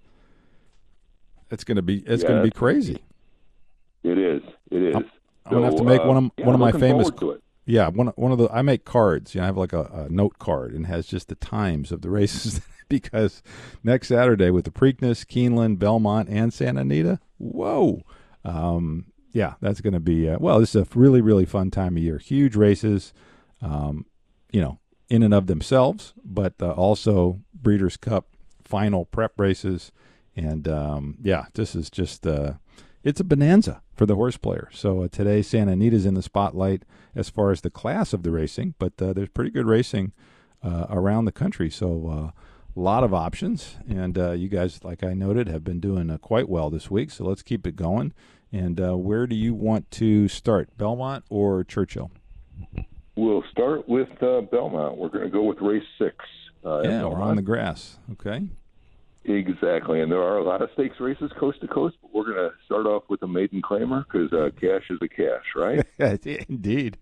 It's gonna be it's yeah, gonna be crazy. It is. It is. I'm, I'm gonna have to make uh, one of yeah, one of my famous. To it. Yeah, one one of the I make cards. You know, I have like a, a note card and has just the times of the races because next Saturday with the Preakness, Keeneland, Belmont, and Santa Anita. Whoa. Um, Yeah, that's going to be, uh, well, this is a really, really fun time of year. Huge races, um, you know, in and of themselves, but uh, also Breeders' Cup final prep races. And, um, yeah, this is just, uh, it's a bonanza for the horse player. So uh, today Santa Anita's in the spotlight as far as the class of the racing, but uh, there's pretty good racing uh, around the country. So a uh, lot of options. And uh, you guys, like I noted, have been doing uh, quite well this week. So let's keep it going. And uh, where do you want to start, Belmont or Churchill? We'll start with uh, Belmont. We're going to go with race six. Uh, yeah, we're on the grass. Okay. Exactly, and there are a lot of stakes races coast to coast, but we're going to start off with a maiden claimer because uh, cash is a cash, right? Indeed.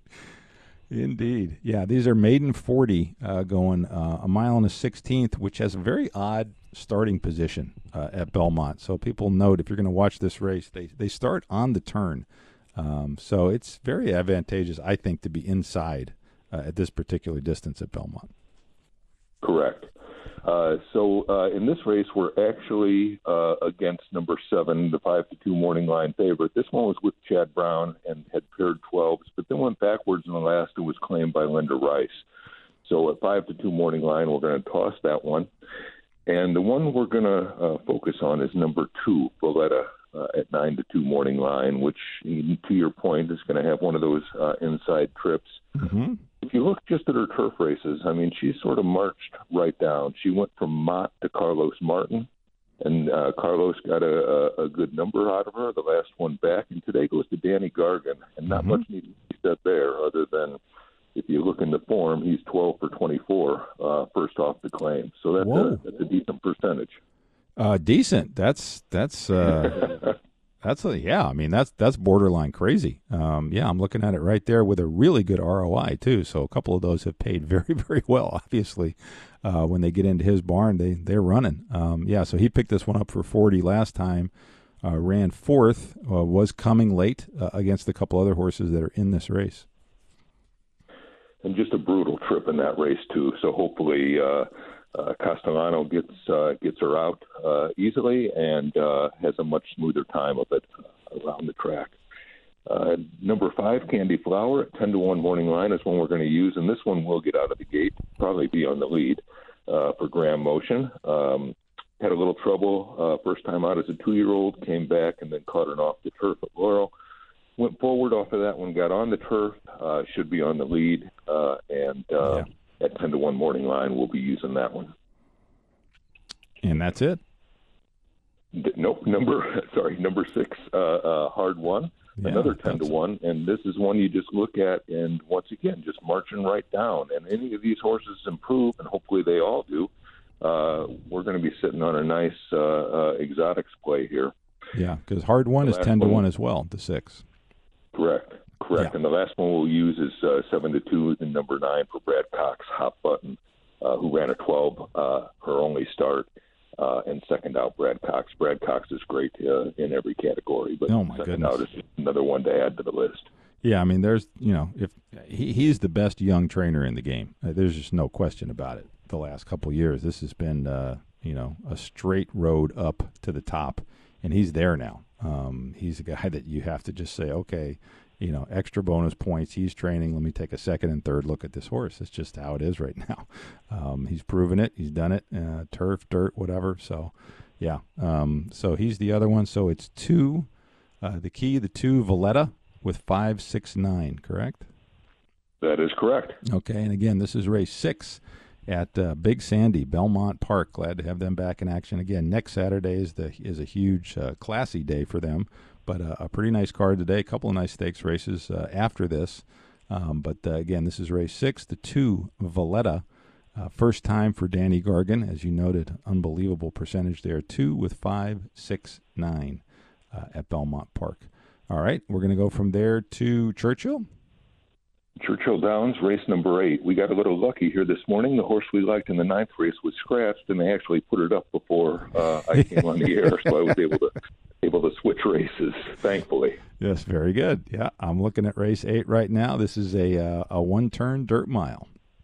Indeed. Yeah, these are maiden forty uh, going uh, a mile and a sixteenth, which has a very odd starting position uh, at Belmont. So people note if you're going to watch this race, they, they start on the turn. Um, so it's very advantageous, I think, to be inside uh, at this particular distance at Belmont. Correct. Uh, so uh, in this race, we're actually uh, against number seven, the five to two morning line favorite. This one was with Chad Brown and had paired twelves, but then went backwards in the last and was claimed by Linda Rice. So at five to two morning line, we're going to toss that one. And the one we're going to uh, focus on is number two, Boletta, uh, at nine to two morning line, which, to your point, is going to have one of those uh, inside trips. Mm-hmm. If you look just at her turf races, I mean, she sort of marched right down. She went from Mott to Carlos Martin, and uh, Carlos got a, a, a good number out of her, the last one back. And today goes to Danny Gargan, and not mm-hmm. much needs to be said there other than if you look in the form, he's twelve for twenty-four uh, first off the claim. So that's, a, that's a decent percentage. Uh, decent. That's that's uh, that's a, yeah. I mean that's that's borderline crazy. Um, yeah, I'm looking at it right there with a really good R O I too. So a couple of those have paid very very well. Obviously, uh, when they get into his barn, they they're running. Um, yeah. So he picked this one up for forty last time. Uh, ran fourth. Uh, was coming late uh, against a couple other horses that are in this race. And just a brutal trip in that race too. So hopefully uh, uh, Castellano gets uh, gets her out uh, easily and uh, has a much smoother time of it uh, around the track. Uh, number five, Candy Flower at ten to one morning line is one we're going to use, and this one will get out of the gate, probably be on the lead uh, for Graham Motion. Um, had a little trouble uh, first time out as a two-year-old, came back and then caught her off the turf at Laurel. Went forward off of that one, got on the turf, uh, should be on the lead, uh, and uh, yeah. at ten to one morning line, we'll be using that one. And that's it? D- nope, number, sorry, number six, uh, uh, Hard One, yeah, another ten to one, and this is one you just look at, and once again, just marching right down. And any of these horses improve, and hopefully they all do, uh, we're going to be sitting on a nice uh, uh, exotics play here. Yeah, because Hard One is ten to one as well, the six. Correct. correct. Yeah. And the last one we'll use is uh, seven to two in number nine for Brad Cox, Hot Button, uh, who ran a twelve, uh, her only start. Uh, and second out, Brad Cox. Brad Cox is great uh, in every category, but oh my second goodness. out is another one to add to the list. Yeah, I mean, there's, you know, if he, he's the best young trainer in the game. Uh, there's just no question about it. The last couple of years, this has been, uh, you know, a straight road up to the top, and he's there now. Um, he's a guy that you have to just say, okay, you know, extra bonus points. He's training. Let me take a second and third look at this horse. It's just how it is right now. Um, he's proven it. He's done it. Uh, turf, dirt, whatever. So, yeah. Um, so he's the other one. So it's two. Uh, the key, the two Valletta with five, six, nine. Correct? That is correct. Okay. And again, this is race six at uh, Big Sandy, Belmont Park. Glad to have them back in action again. Next Saturday is the is a huge, uh, classy day for them. But uh, a pretty nice card today. A couple of nice stakes races uh, after this. Um, but uh, again, this is race six, the two Valletta. Uh, first time for Danny Gargan, as you noted, unbelievable percentage there. Two with five, six, nine uh, at Belmont Park. All right, we're going to go from there to Churchill. Churchill Downs, race number eight. We got a little lucky here this morning. The horse we liked in the ninth race was scratched, and they actually put it up before uh, I came on the air, so I was able to able to switch races, thankfully. Yes, very good. Yeah, I'm looking at race eight right now. This is a uh, a one-turn dirt mile.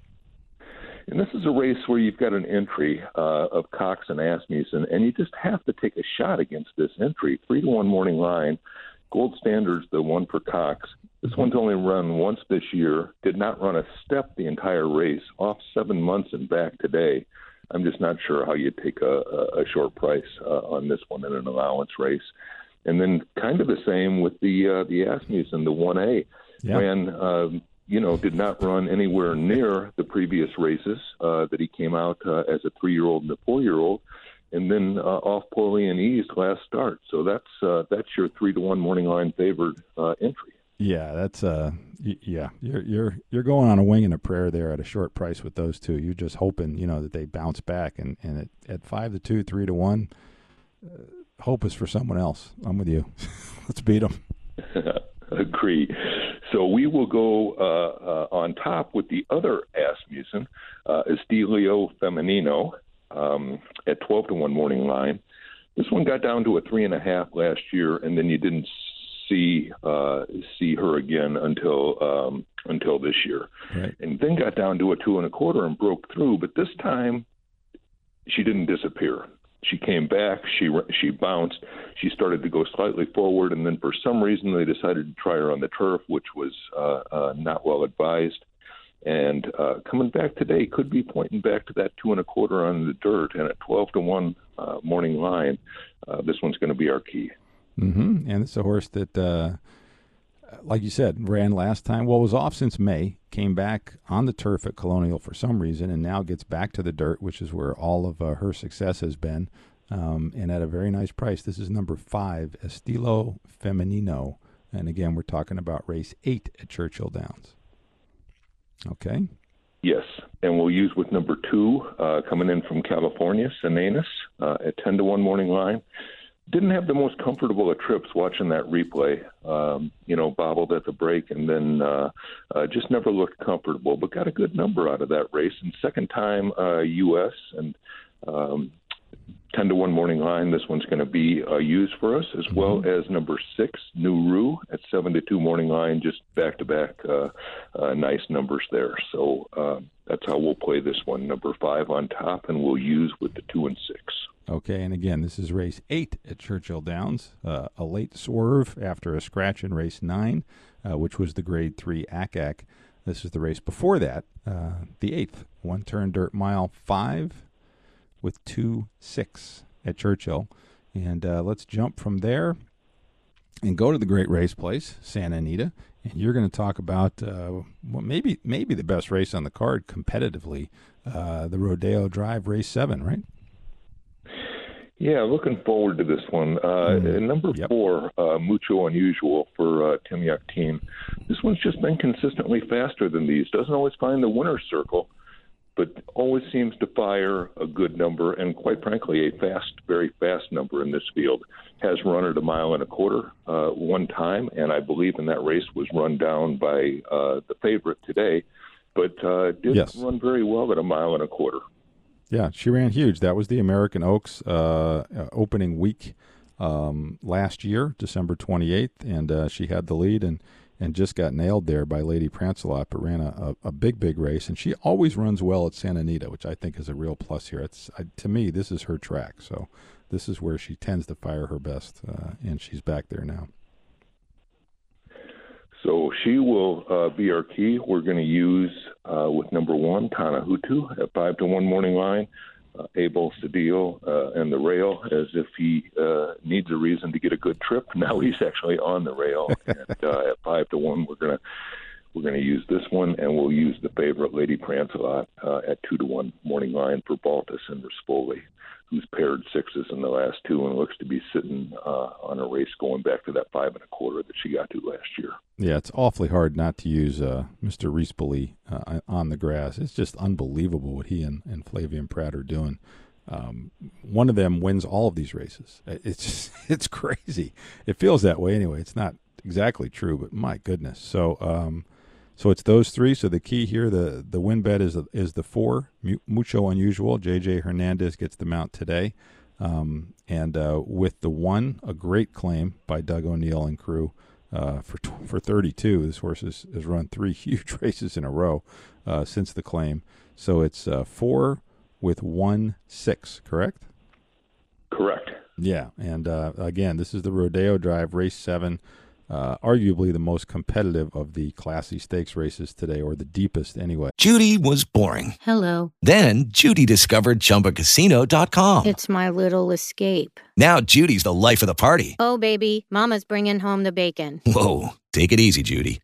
And this is a race where you've got an entry uh, of Cox and Asmussen, and you just have to take a shot against this entry. Three to one morning line. Gold Standard's the one for Cox. This one's only run once this year, did not run a step the entire race, off seven months and back today. I'm just not sure how you take a, a, a short price uh, on this one in an allowance race. And then kind of the same with the uh, the Asmussen, the one A. Yeah. Ran, um, you know, did not run anywhere near the previous races uh, that he came out uh, as a three-year-old and a four-year-old. And then uh, off poorly and eased last start. So that's uh, that's your three to one morning line favored uh, entry. Yeah, that's uh, y- yeah. You're you're you're going on a wing and a prayer there at a short price with those two. You're just hoping, you know, that they bounce back. And and at, at five to two, three to one, uh, hope is for someone else. I'm with you. Let's beat them. Agree. So we will go uh, uh, on top with the other Asmussen, uh, Estilio Femenino. Um, at twelve to one morning line. This one got down to a three and a half last year, and then you didn't see uh, see her again until um, until this year, right. And then got down to a two and a quarter and broke through. But this time, she didn't disappear. She came back. She she bounced. She started to go slightly forward, and then for some reason they decided to try her on the turf, which was uh, uh, not well advised. And uh, coming back today could be pointing back to that two and a quarter on the dirt, and at twelve to one uh, morning line, uh, this one's going to be our key. Mm-hmm. And it's a horse that, uh, like you said, ran last time. Well, was off since May, came back on the turf at Colonial for some reason, and now gets back to the dirt, which is where all of uh, her success has been, um, and at a very nice price. This is number five, Estilo Femenino. And again, we're talking about race eight at Churchill Downs. Okay. Yes, and we'll use with number two, uh, coming in from California, Sinanis, uh, at ten to one morning line. Didn't have the most comfortable of trips watching that replay, um, you know, bobbled at the break, and then uh, uh, just never looked comfortable, but got a good number out of that race. And second time uh, U S and um, ten to one morning line, this one's going to be uh, used for us, as mm-hmm. well as number six, New Rue, at seven to two morning line, just back-to-back uh, uh, nice numbers there. So uh, that's how we'll play this one, number five on top, and we'll use with the two and six. Okay, and again, this is race eight at Churchill Downs, uh, a late swerve after a scratch in race nine, uh, which was the grade three A C A C. This is the race before that, uh, the eighth, one-turn dirt mile five with two six at Churchill. And uh, let's jump from there and go to the great race place, Santa Anita, and you're going to talk about uh, well, maybe maybe the best race on the card competitively, uh, the Rodeo Drive Race seven, right? Yeah, looking forward to this one. Uh, mm. Number yep. four, uh, Mucho Unusual for uh, Tim Yuck team. This one's just been consistently faster than these. Doesn't always find the winner's circle, but always seems to fire a good number, and quite frankly, a fast, very fast number in this field. Has run at a mile and a quarter uh, one time, and I believe in that race was run down by uh, the favorite today, but uh, did yes. run very well at a mile and a quarter. Yeah, she ran huge. That was the American Oaks uh, uh, opening week um, last year, December twenty-eighth, and uh, she had the lead and, and just got nailed there by Lady Prancelot, but ran a, a, a big, big race. And she always runs well at Santa Anita, which I think is a real plus here. It's I, to me, this is her track, so this is where she tends to fire her best, uh, and she's back there now. So she will uh, be our key. We're going to use uh, with number one, Tanahutu at five to one morning line, uh, Abel Cedillo uh, and the rail as if he uh, needs a reason to get a good trip. Now he's actually on the rail, and uh, at five to one, we're going to we're going to use this one, and we'll use the favorite Lady Prancelot uh, at two to one morning line for Baltus and Rispoli, who's paired sixes in the last two and looks to be sitting uh, on a race going back to that five and a quarter that she got to last year. Yeah, it's awfully hard not to use uh, Mister Rispoli uh, on the grass. It's just unbelievable what he and, and Flavian Pratt are doing. Um, one of them wins all of these races. It's just, it's crazy. It feels that way anyway. It's not exactly true, but my goodness. So um, so it's those three. So the key here, the the win bet is is the four, Mucho Unusual. J J Hernandez gets the mount today. Um, and uh, with the one, a great claim by Doug O'Neill and crew uh, for for thirty-two. This horse has, has run three huge races in a row uh, since the claim. So it's uh, four with one, six, correct? Correct. Yeah, and uh, again, this is the Rodeo Drive, race seven. Uh, arguably the most competitive of the Classy Stakes races today, or the deepest anyway. Judy was boring. Hello. Then Judy discovered Chumba Casino dot com. It's my little escape. Now Judy's the life of the party. Oh, baby, mama's bringing home the bacon. Whoa, take it easy, Judy.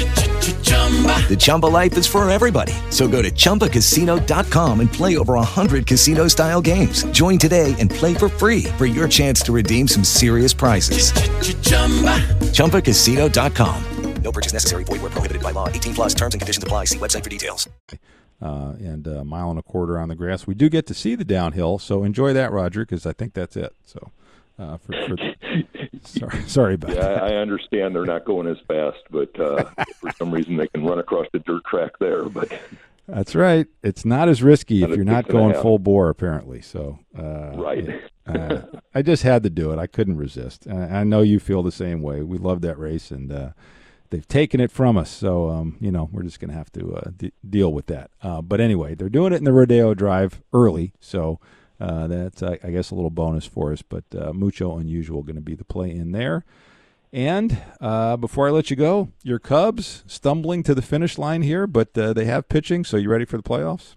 The Chumba life is for everybody. So go to Chumba Casino dot com and play over one hundred casino-style games. Join today and play for free for your chance to redeem some serious prizes. Chumba Casino dot com. No purchase necessary. Void where prohibited by law. eighteen plus terms and conditions apply. See website for details. Uh, and a mile and a quarter on the grass. We do get to see the downhill, so enjoy that, Roger, because I think that's it. So, uh, for, for the, sorry, sorry about yeah, that. I understand they're not going as fast, but uh, for some reason they can run across the dirt track there. But that's right. It's not as risky not if you're six not going half. full bore, apparently. So, uh, right. uh, I just had to do it. I couldn't resist. And I know you feel the same way. We love that race, and uh, they've taken it from us. So, um, you know, we're just going to have to uh, d- deal with that. Uh, but anyway, they're doing it in the Rodeo Drive early, so uh, that's, uh, I guess, a little bonus for us. But uh, Mucho Unusual going to be the play in there. And uh, before I let you go, your Cubs stumbling to the finish line here, but uh, they have pitching, so you ready for the playoffs?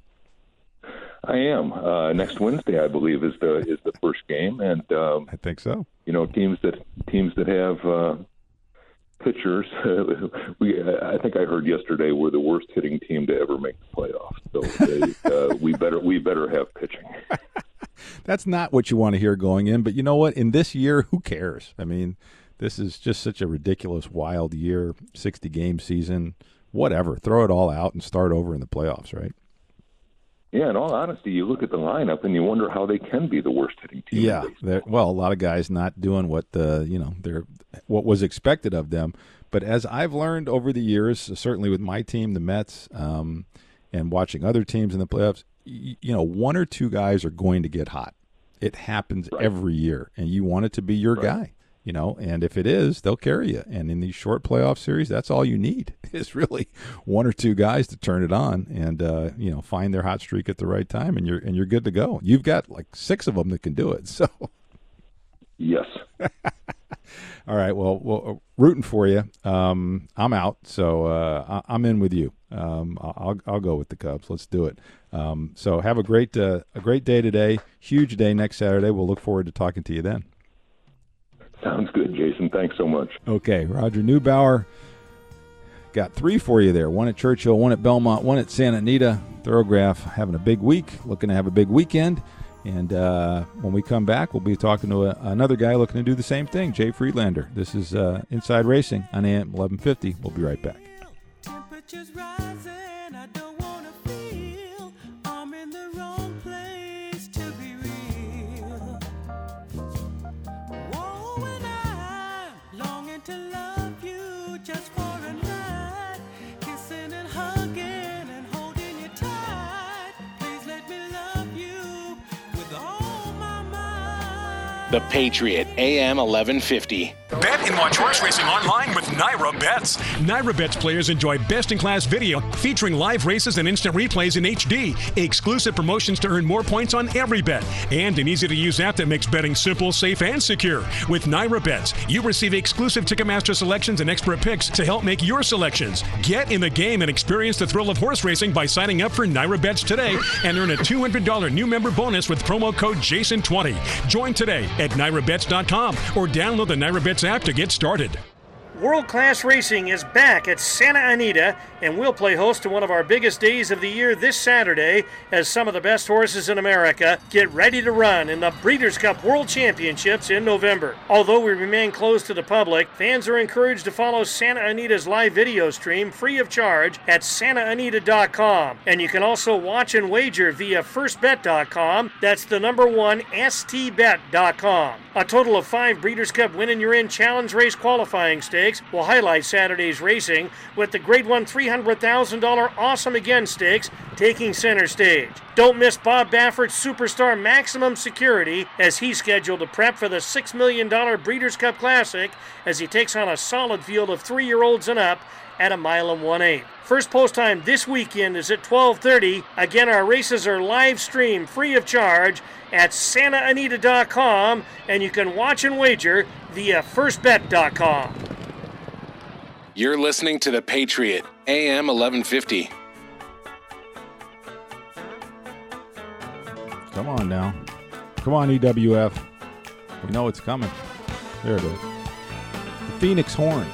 I am. Uh, next Wednesday, I believe, is the is the first game, and um, I think so. You know, teams that teams that have uh, pitchers, we I think I heard yesterday we're the worst hitting team to ever make the playoffs. So they, uh, we better we better have pitching. That's not what you want to hear going in, but you know what? In this year, who cares? I mean, this is just such a ridiculous, wild year, sixty-game season, whatever. Throw it all out and start over in the playoffs, right? Yeah, in all honesty, you look at the lineup and you wonder how they can be the worst hitting team. Yeah, well, a lot of guys not doing what the you know they're what was expected of them. But as I've learned over the years, certainly with my team, the Mets, um, and watching other teams in the playoffs, you, you know, one or two guys are going to get hot. It happens right. every year, and you want it to be your right. guy. You know, and if it is, they'll carry you. And in these short playoff series, that's all you need is really one or two guys to turn it on and uh, you know find their hot streak at the right time, and you're and you're good to go. You've got like six of them that can do it. So, yes. All right. Well, well, rooting for you. Um, I'm out, so uh, I, I'm in with you. Um, I'll I'll go with the Cubs. Let's do it. Um, so have a great uh, a great day today. Huge day next Saturday. We'll look forward to talking to you then. Sounds good, Jason. Thanks so much. Okay, Roger Neubauer got three for you there. One at Churchill, one at Belmont, one at Santa Anita. Thorograph having a big week, looking to have a big weekend. And uh, when we come back, we'll be talking to a, another guy looking to do the same thing, Jay Friedlander. This is uh, Inside Racing on A M eleven fifty. We'll be right back. Temperatures rising, I don't want to feel I'm in The Patriot, A M eleven fifty. Bet and watch horse racing online with Naira Bets. Naira Bets players enjoy best-in-class video featuring live races and instant replays in H D, exclusive promotions to earn more points on every bet, and an easy-to-use app that makes betting simple, safe, and secure. With Naira Bets, you receive exclusive Ticketmaster selections and expert picks to help make your selections. Get in the game and experience the thrill of horse racing by signing up for Naira Bets today and earn a two hundred dollars new member bonus with promo code Jason twenty. Join today at Naira Bets dot com or download the Naira Bets app to get started. World Class Racing is back at Santa Anita, and we'll play host to one of our biggest days of the year this Saturday as some of the best horses in America get ready to run in the Breeders' Cup World Championships in November. Although we remain closed to the public, fans are encouraged to follow Santa Anita's live video stream free of charge at Santa Anita dot com. And you can also watch and wager via First Bet dot com. That's the number one, S T Bet dot com. A total of five Breeders' Cup Win and You're In Challenge Race qualifying stakes will highlight Saturday's racing, with the Grade one three hundred thousand dollars Awesome Again Stakes taking center stage. Don't miss Bob Baffert's superstar Maximum Security as he's scheduled to prep for the six million dollars Breeders' Cup Classic as he takes on a solid field of three-year-olds and up at a mile and one-eighth. First post time this weekend is at twelve thirty. Again, our races are live streamed free of charge at Santa Anita dot com, and you can watch and wager via First Bet dot com. You're listening to The Patriot, A M eleven fifty. Come on now. Come on, E W F. We know it's coming. There it is. The Phoenix Horns.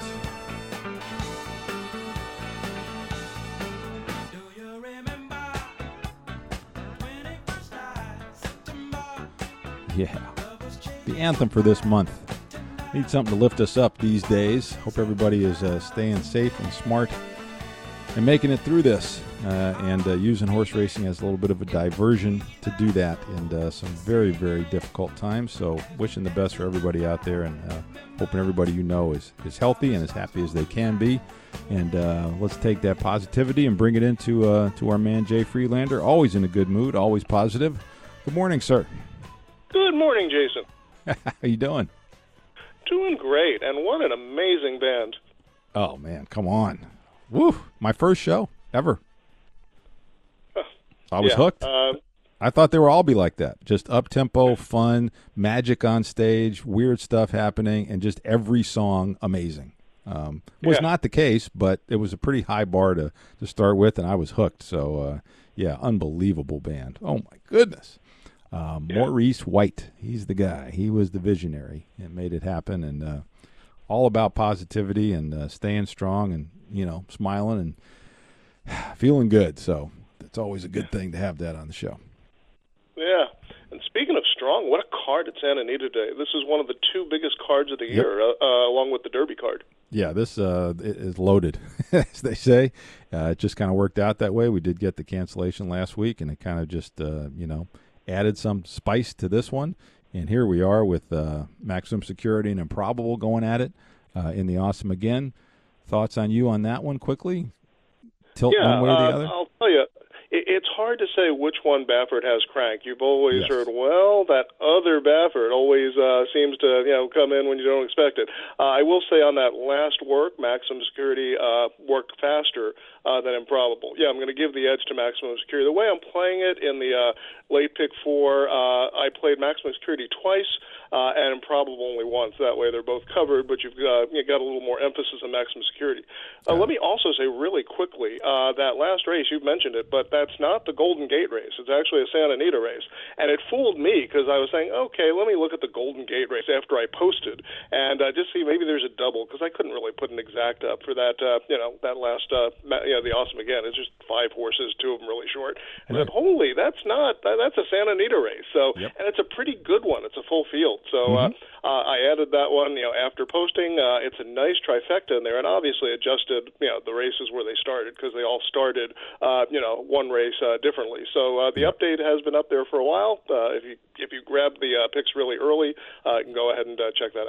Yeah. The anthem for this month. Need something to lift us up these days. Hope everybody is uh, staying safe and smart and making it through this uh, and uh, using horse racing as a little bit of a diversion to do that in uh, some very, very difficult times. So wishing the best for everybody out there, and uh, hoping everybody you know is, is healthy and as happy as they can be. And uh, let's take that positivity and bring it into uh, to our man Jay Freelander. Always in a good mood, always positive. Good morning, sir. Good morning, Jason. How you doing? Doing great, and what an amazing band. Oh, man, come on. Woo, my first show ever. I was yeah, hooked. Uh, I thought they would all be like that. Just up-tempo, fun, magic on stage, weird stuff happening, and just every song amazing. Um, was yeah. not the case, but it was a pretty high bar to, to start with, and I was hooked. So, uh, yeah, unbelievable band. Oh, my goodness. Um, yeah. Maurice White, he's the guy. He was the visionary and made it happen, and uh, all about positivity and uh, staying strong and, you know, smiling and feeling good. So it's always a good thing to have that on the show. Yeah. And speaking of strong, what a card at Santa Anita today. This is one of the two biggest cards of the Yep. year, uh, uh, along with the Derby card. Yeah, this uh, is loaded, as they say. Uh, it just kind of worked out that way. We did get the cancellation last week, and it kind of just, uh, you know, added some spice to this one. And here we are with uh, Maximum Security and Improbable going at it uh, in the Awesome Again. Thoughts on you on that one quickly? Tilt yeah, one way or the uh, other? I'll tell you, it, it's hard to say which one Baffert has cranked. You've always Yes. heard, well, that other Baffert always uh, seems to, you know, come in when you don't expect it. Uh, I will say on that last work, Maximum Security uh, worked faster uh, than Improbable. Yeah, I'm going to give the edge to Maximum Security. The way I'm playing it in the uh, late pick four, uh, I played Maximum Security twice uh, and Improbable only once. That way they're both covered, but you've got, you got a little more emphasis on Maximum Security. Uh, let me also say really quickly, uh, that last race, you've mentioned it, but that's not the Golden Gate race. It's actually a Santa Anita race. And it fooled me because I was saying, okay, let me look at the Golden Gate race after I posted and uh, just see maybe there's a double, because I couldn't really put an exact up for that, uh, you know, that last, uh, you know, the Awesome Again. It's just five horses, two of them really short. And Right. I said, holy, that's not, that, that's a Santa Anita race. So, Yep. and it's a pretty good one. It's a full field. So Mhm. uh, uh, I added that one, you know, after posting. Uh, it's a nice trifecta in there, and obviously adjusted, you know, the races where they started, because they all started, uh, you know, one race uh, differently. So uh, the update has been up there for a while. Uh, if you if you grab the uh, picks really early, uh, you can go ahead and uh, check that out.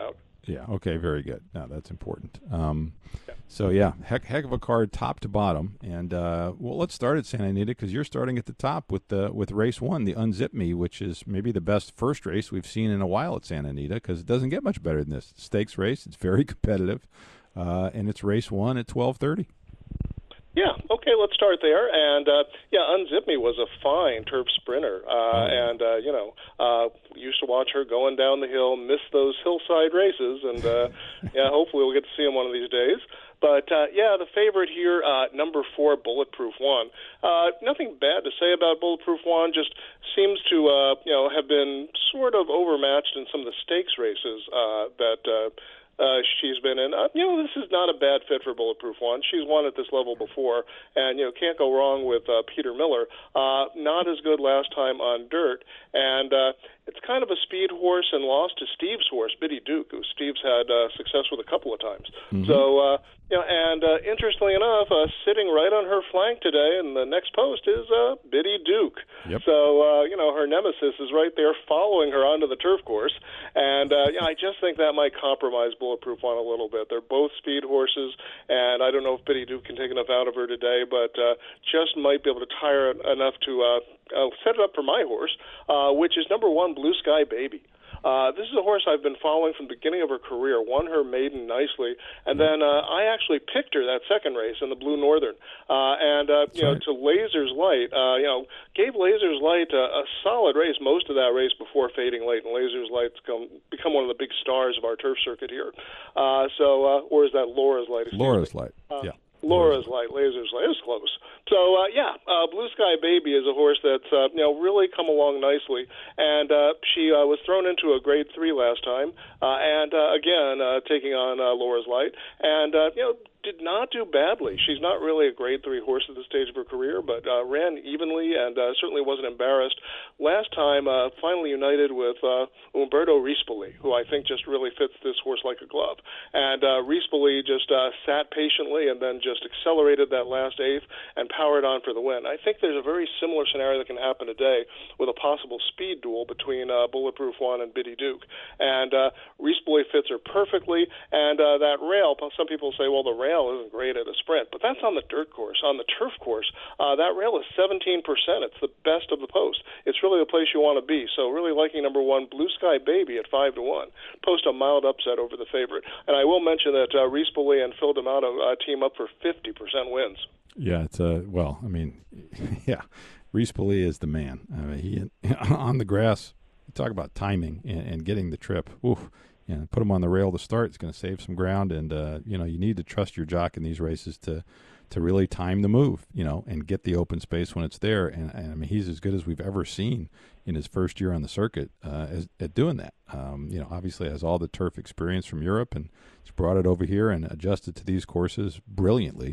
Yeah, okay, very good. No, that's important. Um, yeah. So, yeah, heck, heck of a card top to bottom. And, uh, well, let's start at Santa Anita because you're starting at the top with the with race one, the Unzip Me, which is maybe the best first race we've seen in a while at Santa Anita because it doesn't get much better than this. Stakes race, it's very competitive, uh, and it's race one at twelve thirty. Yeah, okay, let's start there. And, uh, yeah, Unzip Me was a fine turf sprinter. Uh, oh. And, uh, you know, uh, used to watch her going down the hill, miss those hillside races, and, uh, yeah, hopefully we'll get to see them one of these days. But, uh, yeah, the favorite here, uh, number four, Bulletproof One. Uh, nothing bad to say about Bulletproof One, just seems to, uh, you know, have been sort of overmatched in some of the stakes races uh, that uh Uh, she's been in. Uh, you know, this is not a bad fit for Bulletproof One. She's won at this level before, and, you know, can't go wrong with uh, Peter Miller. Uh, not as good last time on dirt, and uh, it's kind of a speed horse and lost to Steve's horse, Biddy Duke, who Steve's had uh, success with a couple of times. Mm-hmm. So, uh, you know, and uh, interestingly enough, uh, sitting right on her flank today in the next post is uh, Biddy Duke. Yep. So, uh, you know, her nemesis is right there following her onto the turf course, and uh, yeah, I just think that might compromise Bulletproof One a little bit. They're both speed horses, and I don't know if Biddy Duke can take enough out of her today, but uh, just might be able to tire enough to uh, uh, set it up for my horse, uh, which is number one, Blue Sky Baby. Uh, this is a horse I've been following from the beginning of her career, won her maiden nicely, and then uh, I actually picked her that second race in the Blue Northern. Uh, and, uh, you know, to Laser's Light, uh, you know, gave Laser's Light a, a solid race, most of that race before fading late, and Laser's Light's come, become one of the big stars of our turf circuit here. Uh, so, uh, or is that Laura's Light? Laura's Light, uh, yeah. Laura's Light, Laser's Light. It was close. So, uh, yeah, uh, Blue Sky Baby is a horse that's, uh, you know, really come along nicely. And uh, she uh, was thrown into a grade three last time. Uh, and, uh, again, uh, taking on uh, Laura's Light. And, uh, you know, did not do badly. She's not really a grade three horse at this stage of her career, but uh, ran evenly and uh, certainly wasn't embarrassed. Last time, uh, finally united with uh, Umberto Rispoli, who I think just really fits this horse like a glove. And uh, Rispoli just uh, sat patiently and then just accelerated that last eighth and powered on for the win. I think there's a very similar scenario that can happen today with a possible speed duel between uh, Bulletproof One and Biddy Duke. And uh, Rispoli fits her perfectly, and uh, that rail, some people say, well, the rail isn't great at a sprint, but that's on the dirt course. On the turf course, uh, that rail is seventeen percent. It's the best of the post. It's really the place you want to be. So really liking number one, Blue Sky Baby at five to one. Post a mild upset over the favorite. And I will mention that uh, Rispoli and Phil D'Amato uh, team up for fifty percent wins. Yeah, it's a, well, I mean, yeah, Rispoli is the man. I mean, he on the grass, talk about timing and, and getting the trip. Oof. Yeah, put him on the rail to start. It's going to save some ground, and uh, you know you need to trust your jock in these races to to really time the move, you know, and get the open space when it's there. And, and I mean, he's as good as we've ever seen in his first year on the circuit uh, as, at doing that. Um, you know, obviously has all the turf experience from Europe, and he's brought it over here and adjusted to these courses brilliantly.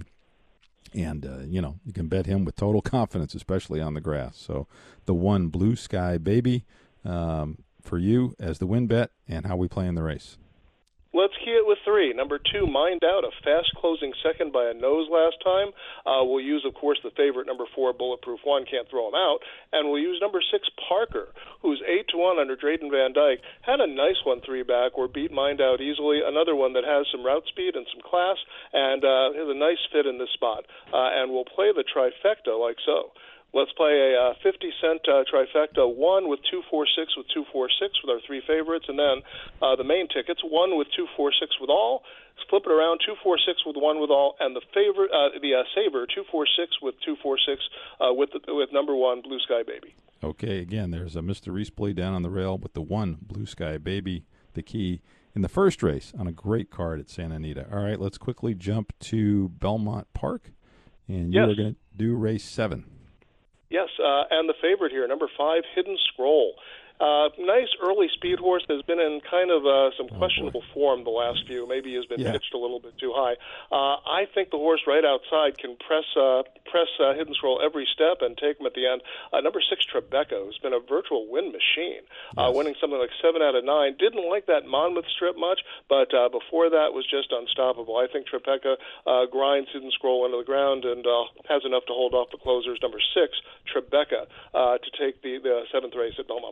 And uh, you know, you can bet him with total confidence, especially on the grass. So the one, Blue Sky Baby. Um, for you as the win bet and how we play in the race. Let's key it with three. Number two, Mind Out, a fast-closing second by a nose last time. Uh, we'll use, of course, the favorite, number four, Bulletproof One, can't throw him out. And we'll use number six, Parker, who's eight to one under Drayton Van Dyke. Had a nice one three back or beat Mind Out easily. Another one that has some route speed and some class and uh, has a nice fit in this spot. Uh, and we'll play the trifecta like so. Let's play a uh, fifty cent uh, trifecta, one with two four six with two four six with our three favorites, and then uh, the main tickets, one with two four six with all. Flip it around, two four six with one with all, and the favorite, uh, the uh, saver, two four six with two four six uh, with the, with number one, Blue Sky Baby. Okay, again, there's a Mister Rispoli down on the rail with the one, Blue Sky Baby, the key in the first race on a great card at Santa Anita. All right, let's quickly jump to Belmont Park, and you yes. are going to do race seven. Yes, uh, and the favorite here, number five, Hidden Scroll. Uh, nice early speed horse has been in kind of uh, some questionable oh form the last few. Maybe he has been yeah. pitched a little bit too high. Uh, I think the horse right outside can press uh, press uh, Hidden Scroll every step and take him at the end. Uh, number six, Tribeca, who's been a virtual win machine, uh, yes. winning something like seven out of nine. Didn't like that Monmouth strip much, but uh, before that was just unstoppable. I think Tribeca uh, grinds Hidden Scroll into the ground and uh, has enough to hold off the closers. Number six, Tribeca, uh, to take the, the seventh race at Belmont Park.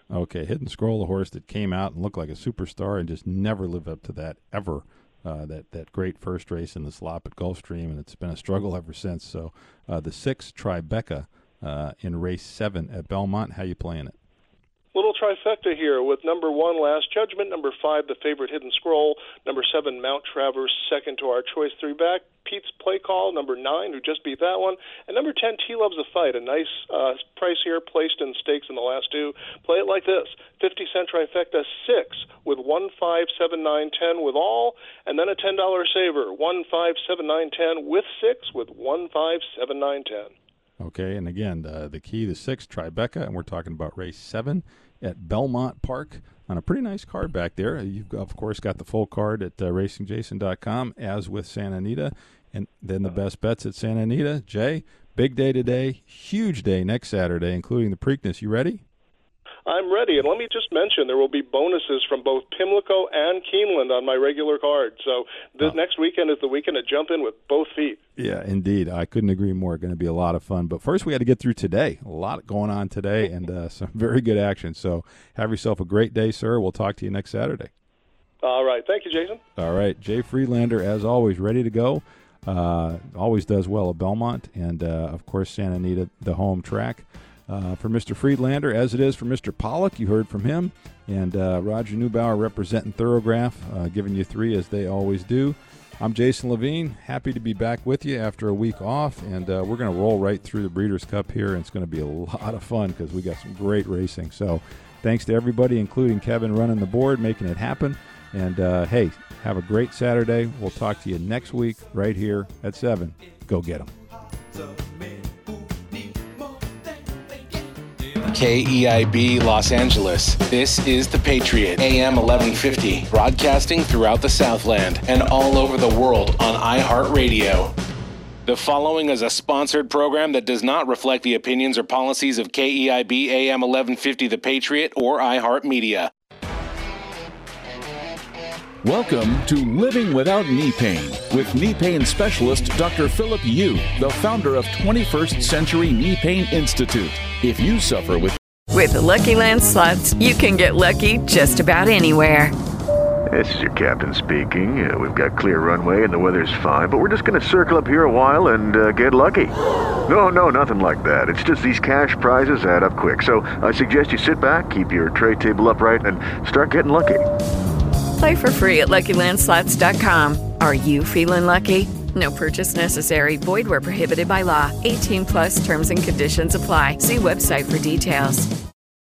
Okay, Hidden Scroll, a horse that came out and looked like a superstar and just never lived up to that ever. Uh, that, that great first race in the slop at Gulfstream, and it's been a struggle ever since. So uh, the six, Tribeca, uh, in race seven at Belmont. How you playing it? Little trifecta here with number one, Last Judgment, number five, the favorite Hidden Scroll, number seven, Mount Traverse, second to our choice three back, Pete's Play Call, number nine, who just beat that one, and number ten, T Loves a Fight, a nice uh, price here, placed in stakes in the last two. Play it like this, fifty cent trifecta, six, with one, five, seven, nine, ten with all, and then a ten dollar saver, one, five, seven, nine, ten with six, with one, five, seven, nine, ten. Okay, and again, uh, the key, the six, Tribeca, and we're talking about race seven at Belmont Park on a pretty nice card back there. You've, of course, got the full card at uh, racing jason dot com, as with Santa Anita, and then the best bets at Santa Anita. Jay, big day today, huge day next Saturday, including the Preakness. You ready? I'm ready, and let me just mention there will be bonuses from both Pimlico and Keeneland on my regular card. So this oh. next weekend is the weekend to jump in with both feet. Yeah, indeed. I couldn't agree more. Going to be a lot of fun. But first we had to get through today. A lot going on today and uh, some very good action. So have yourself a great day, sir. We'll talk to you next Saturday. All right. Thank you, Jason. All right. Jay Friedlander, as always, ready to go. Uh, always does well at Belmont. And, uh, of course, Santa Anita, the home track. Uh, for Mister Friedlander, as it is for Mister Pollock, you heard from him, and uh, Roger Neubauer representing Thorograph, uh, giving you three as they always do. I'm Jason Levine, happy to be back with you after a week off, and uh, we're going to roll right through the Breeders' Cup here, and it's going to be a lot of fun because we got some great racing. So thanks to everybody, including Kevin running the board, making it happen. And, uh, hey, have a great Saturday. We'll talk to you next week right here at seven. Go get them. K E I B Los Angeles. This is The Patriot, A M eleven fifty, broadcasting throughout the Southland and all over the world on iHeartRadio. The following is a sponsored program that does not reflect the opinions or policies of K E I B A M eleven fifty The Patriot or iHeartMedia. Welcome to Living Without Knee Pain with knee pain specialist Doctor Philip Yu, the founder of twenty-first Century Knee Pain Institute. If you suffer with With the Lucky Land Slots, you can get lucky just about anywhere. This is your captain speaking. Uh, we've got clear runway and the weather's fine, but we're just going to circle up here a while and uh, get lucky. No, no, nothing like that. It's just these cash prizes add up quick. So I suggest you sit back, keep your tray table upright, and start getting lucky. Play for free at Lucky Land Slots dot com. Are you feeling lucky? No purchase necessary. Void where prohibited by law. eighteen plus terms and conditions apply. See website for details.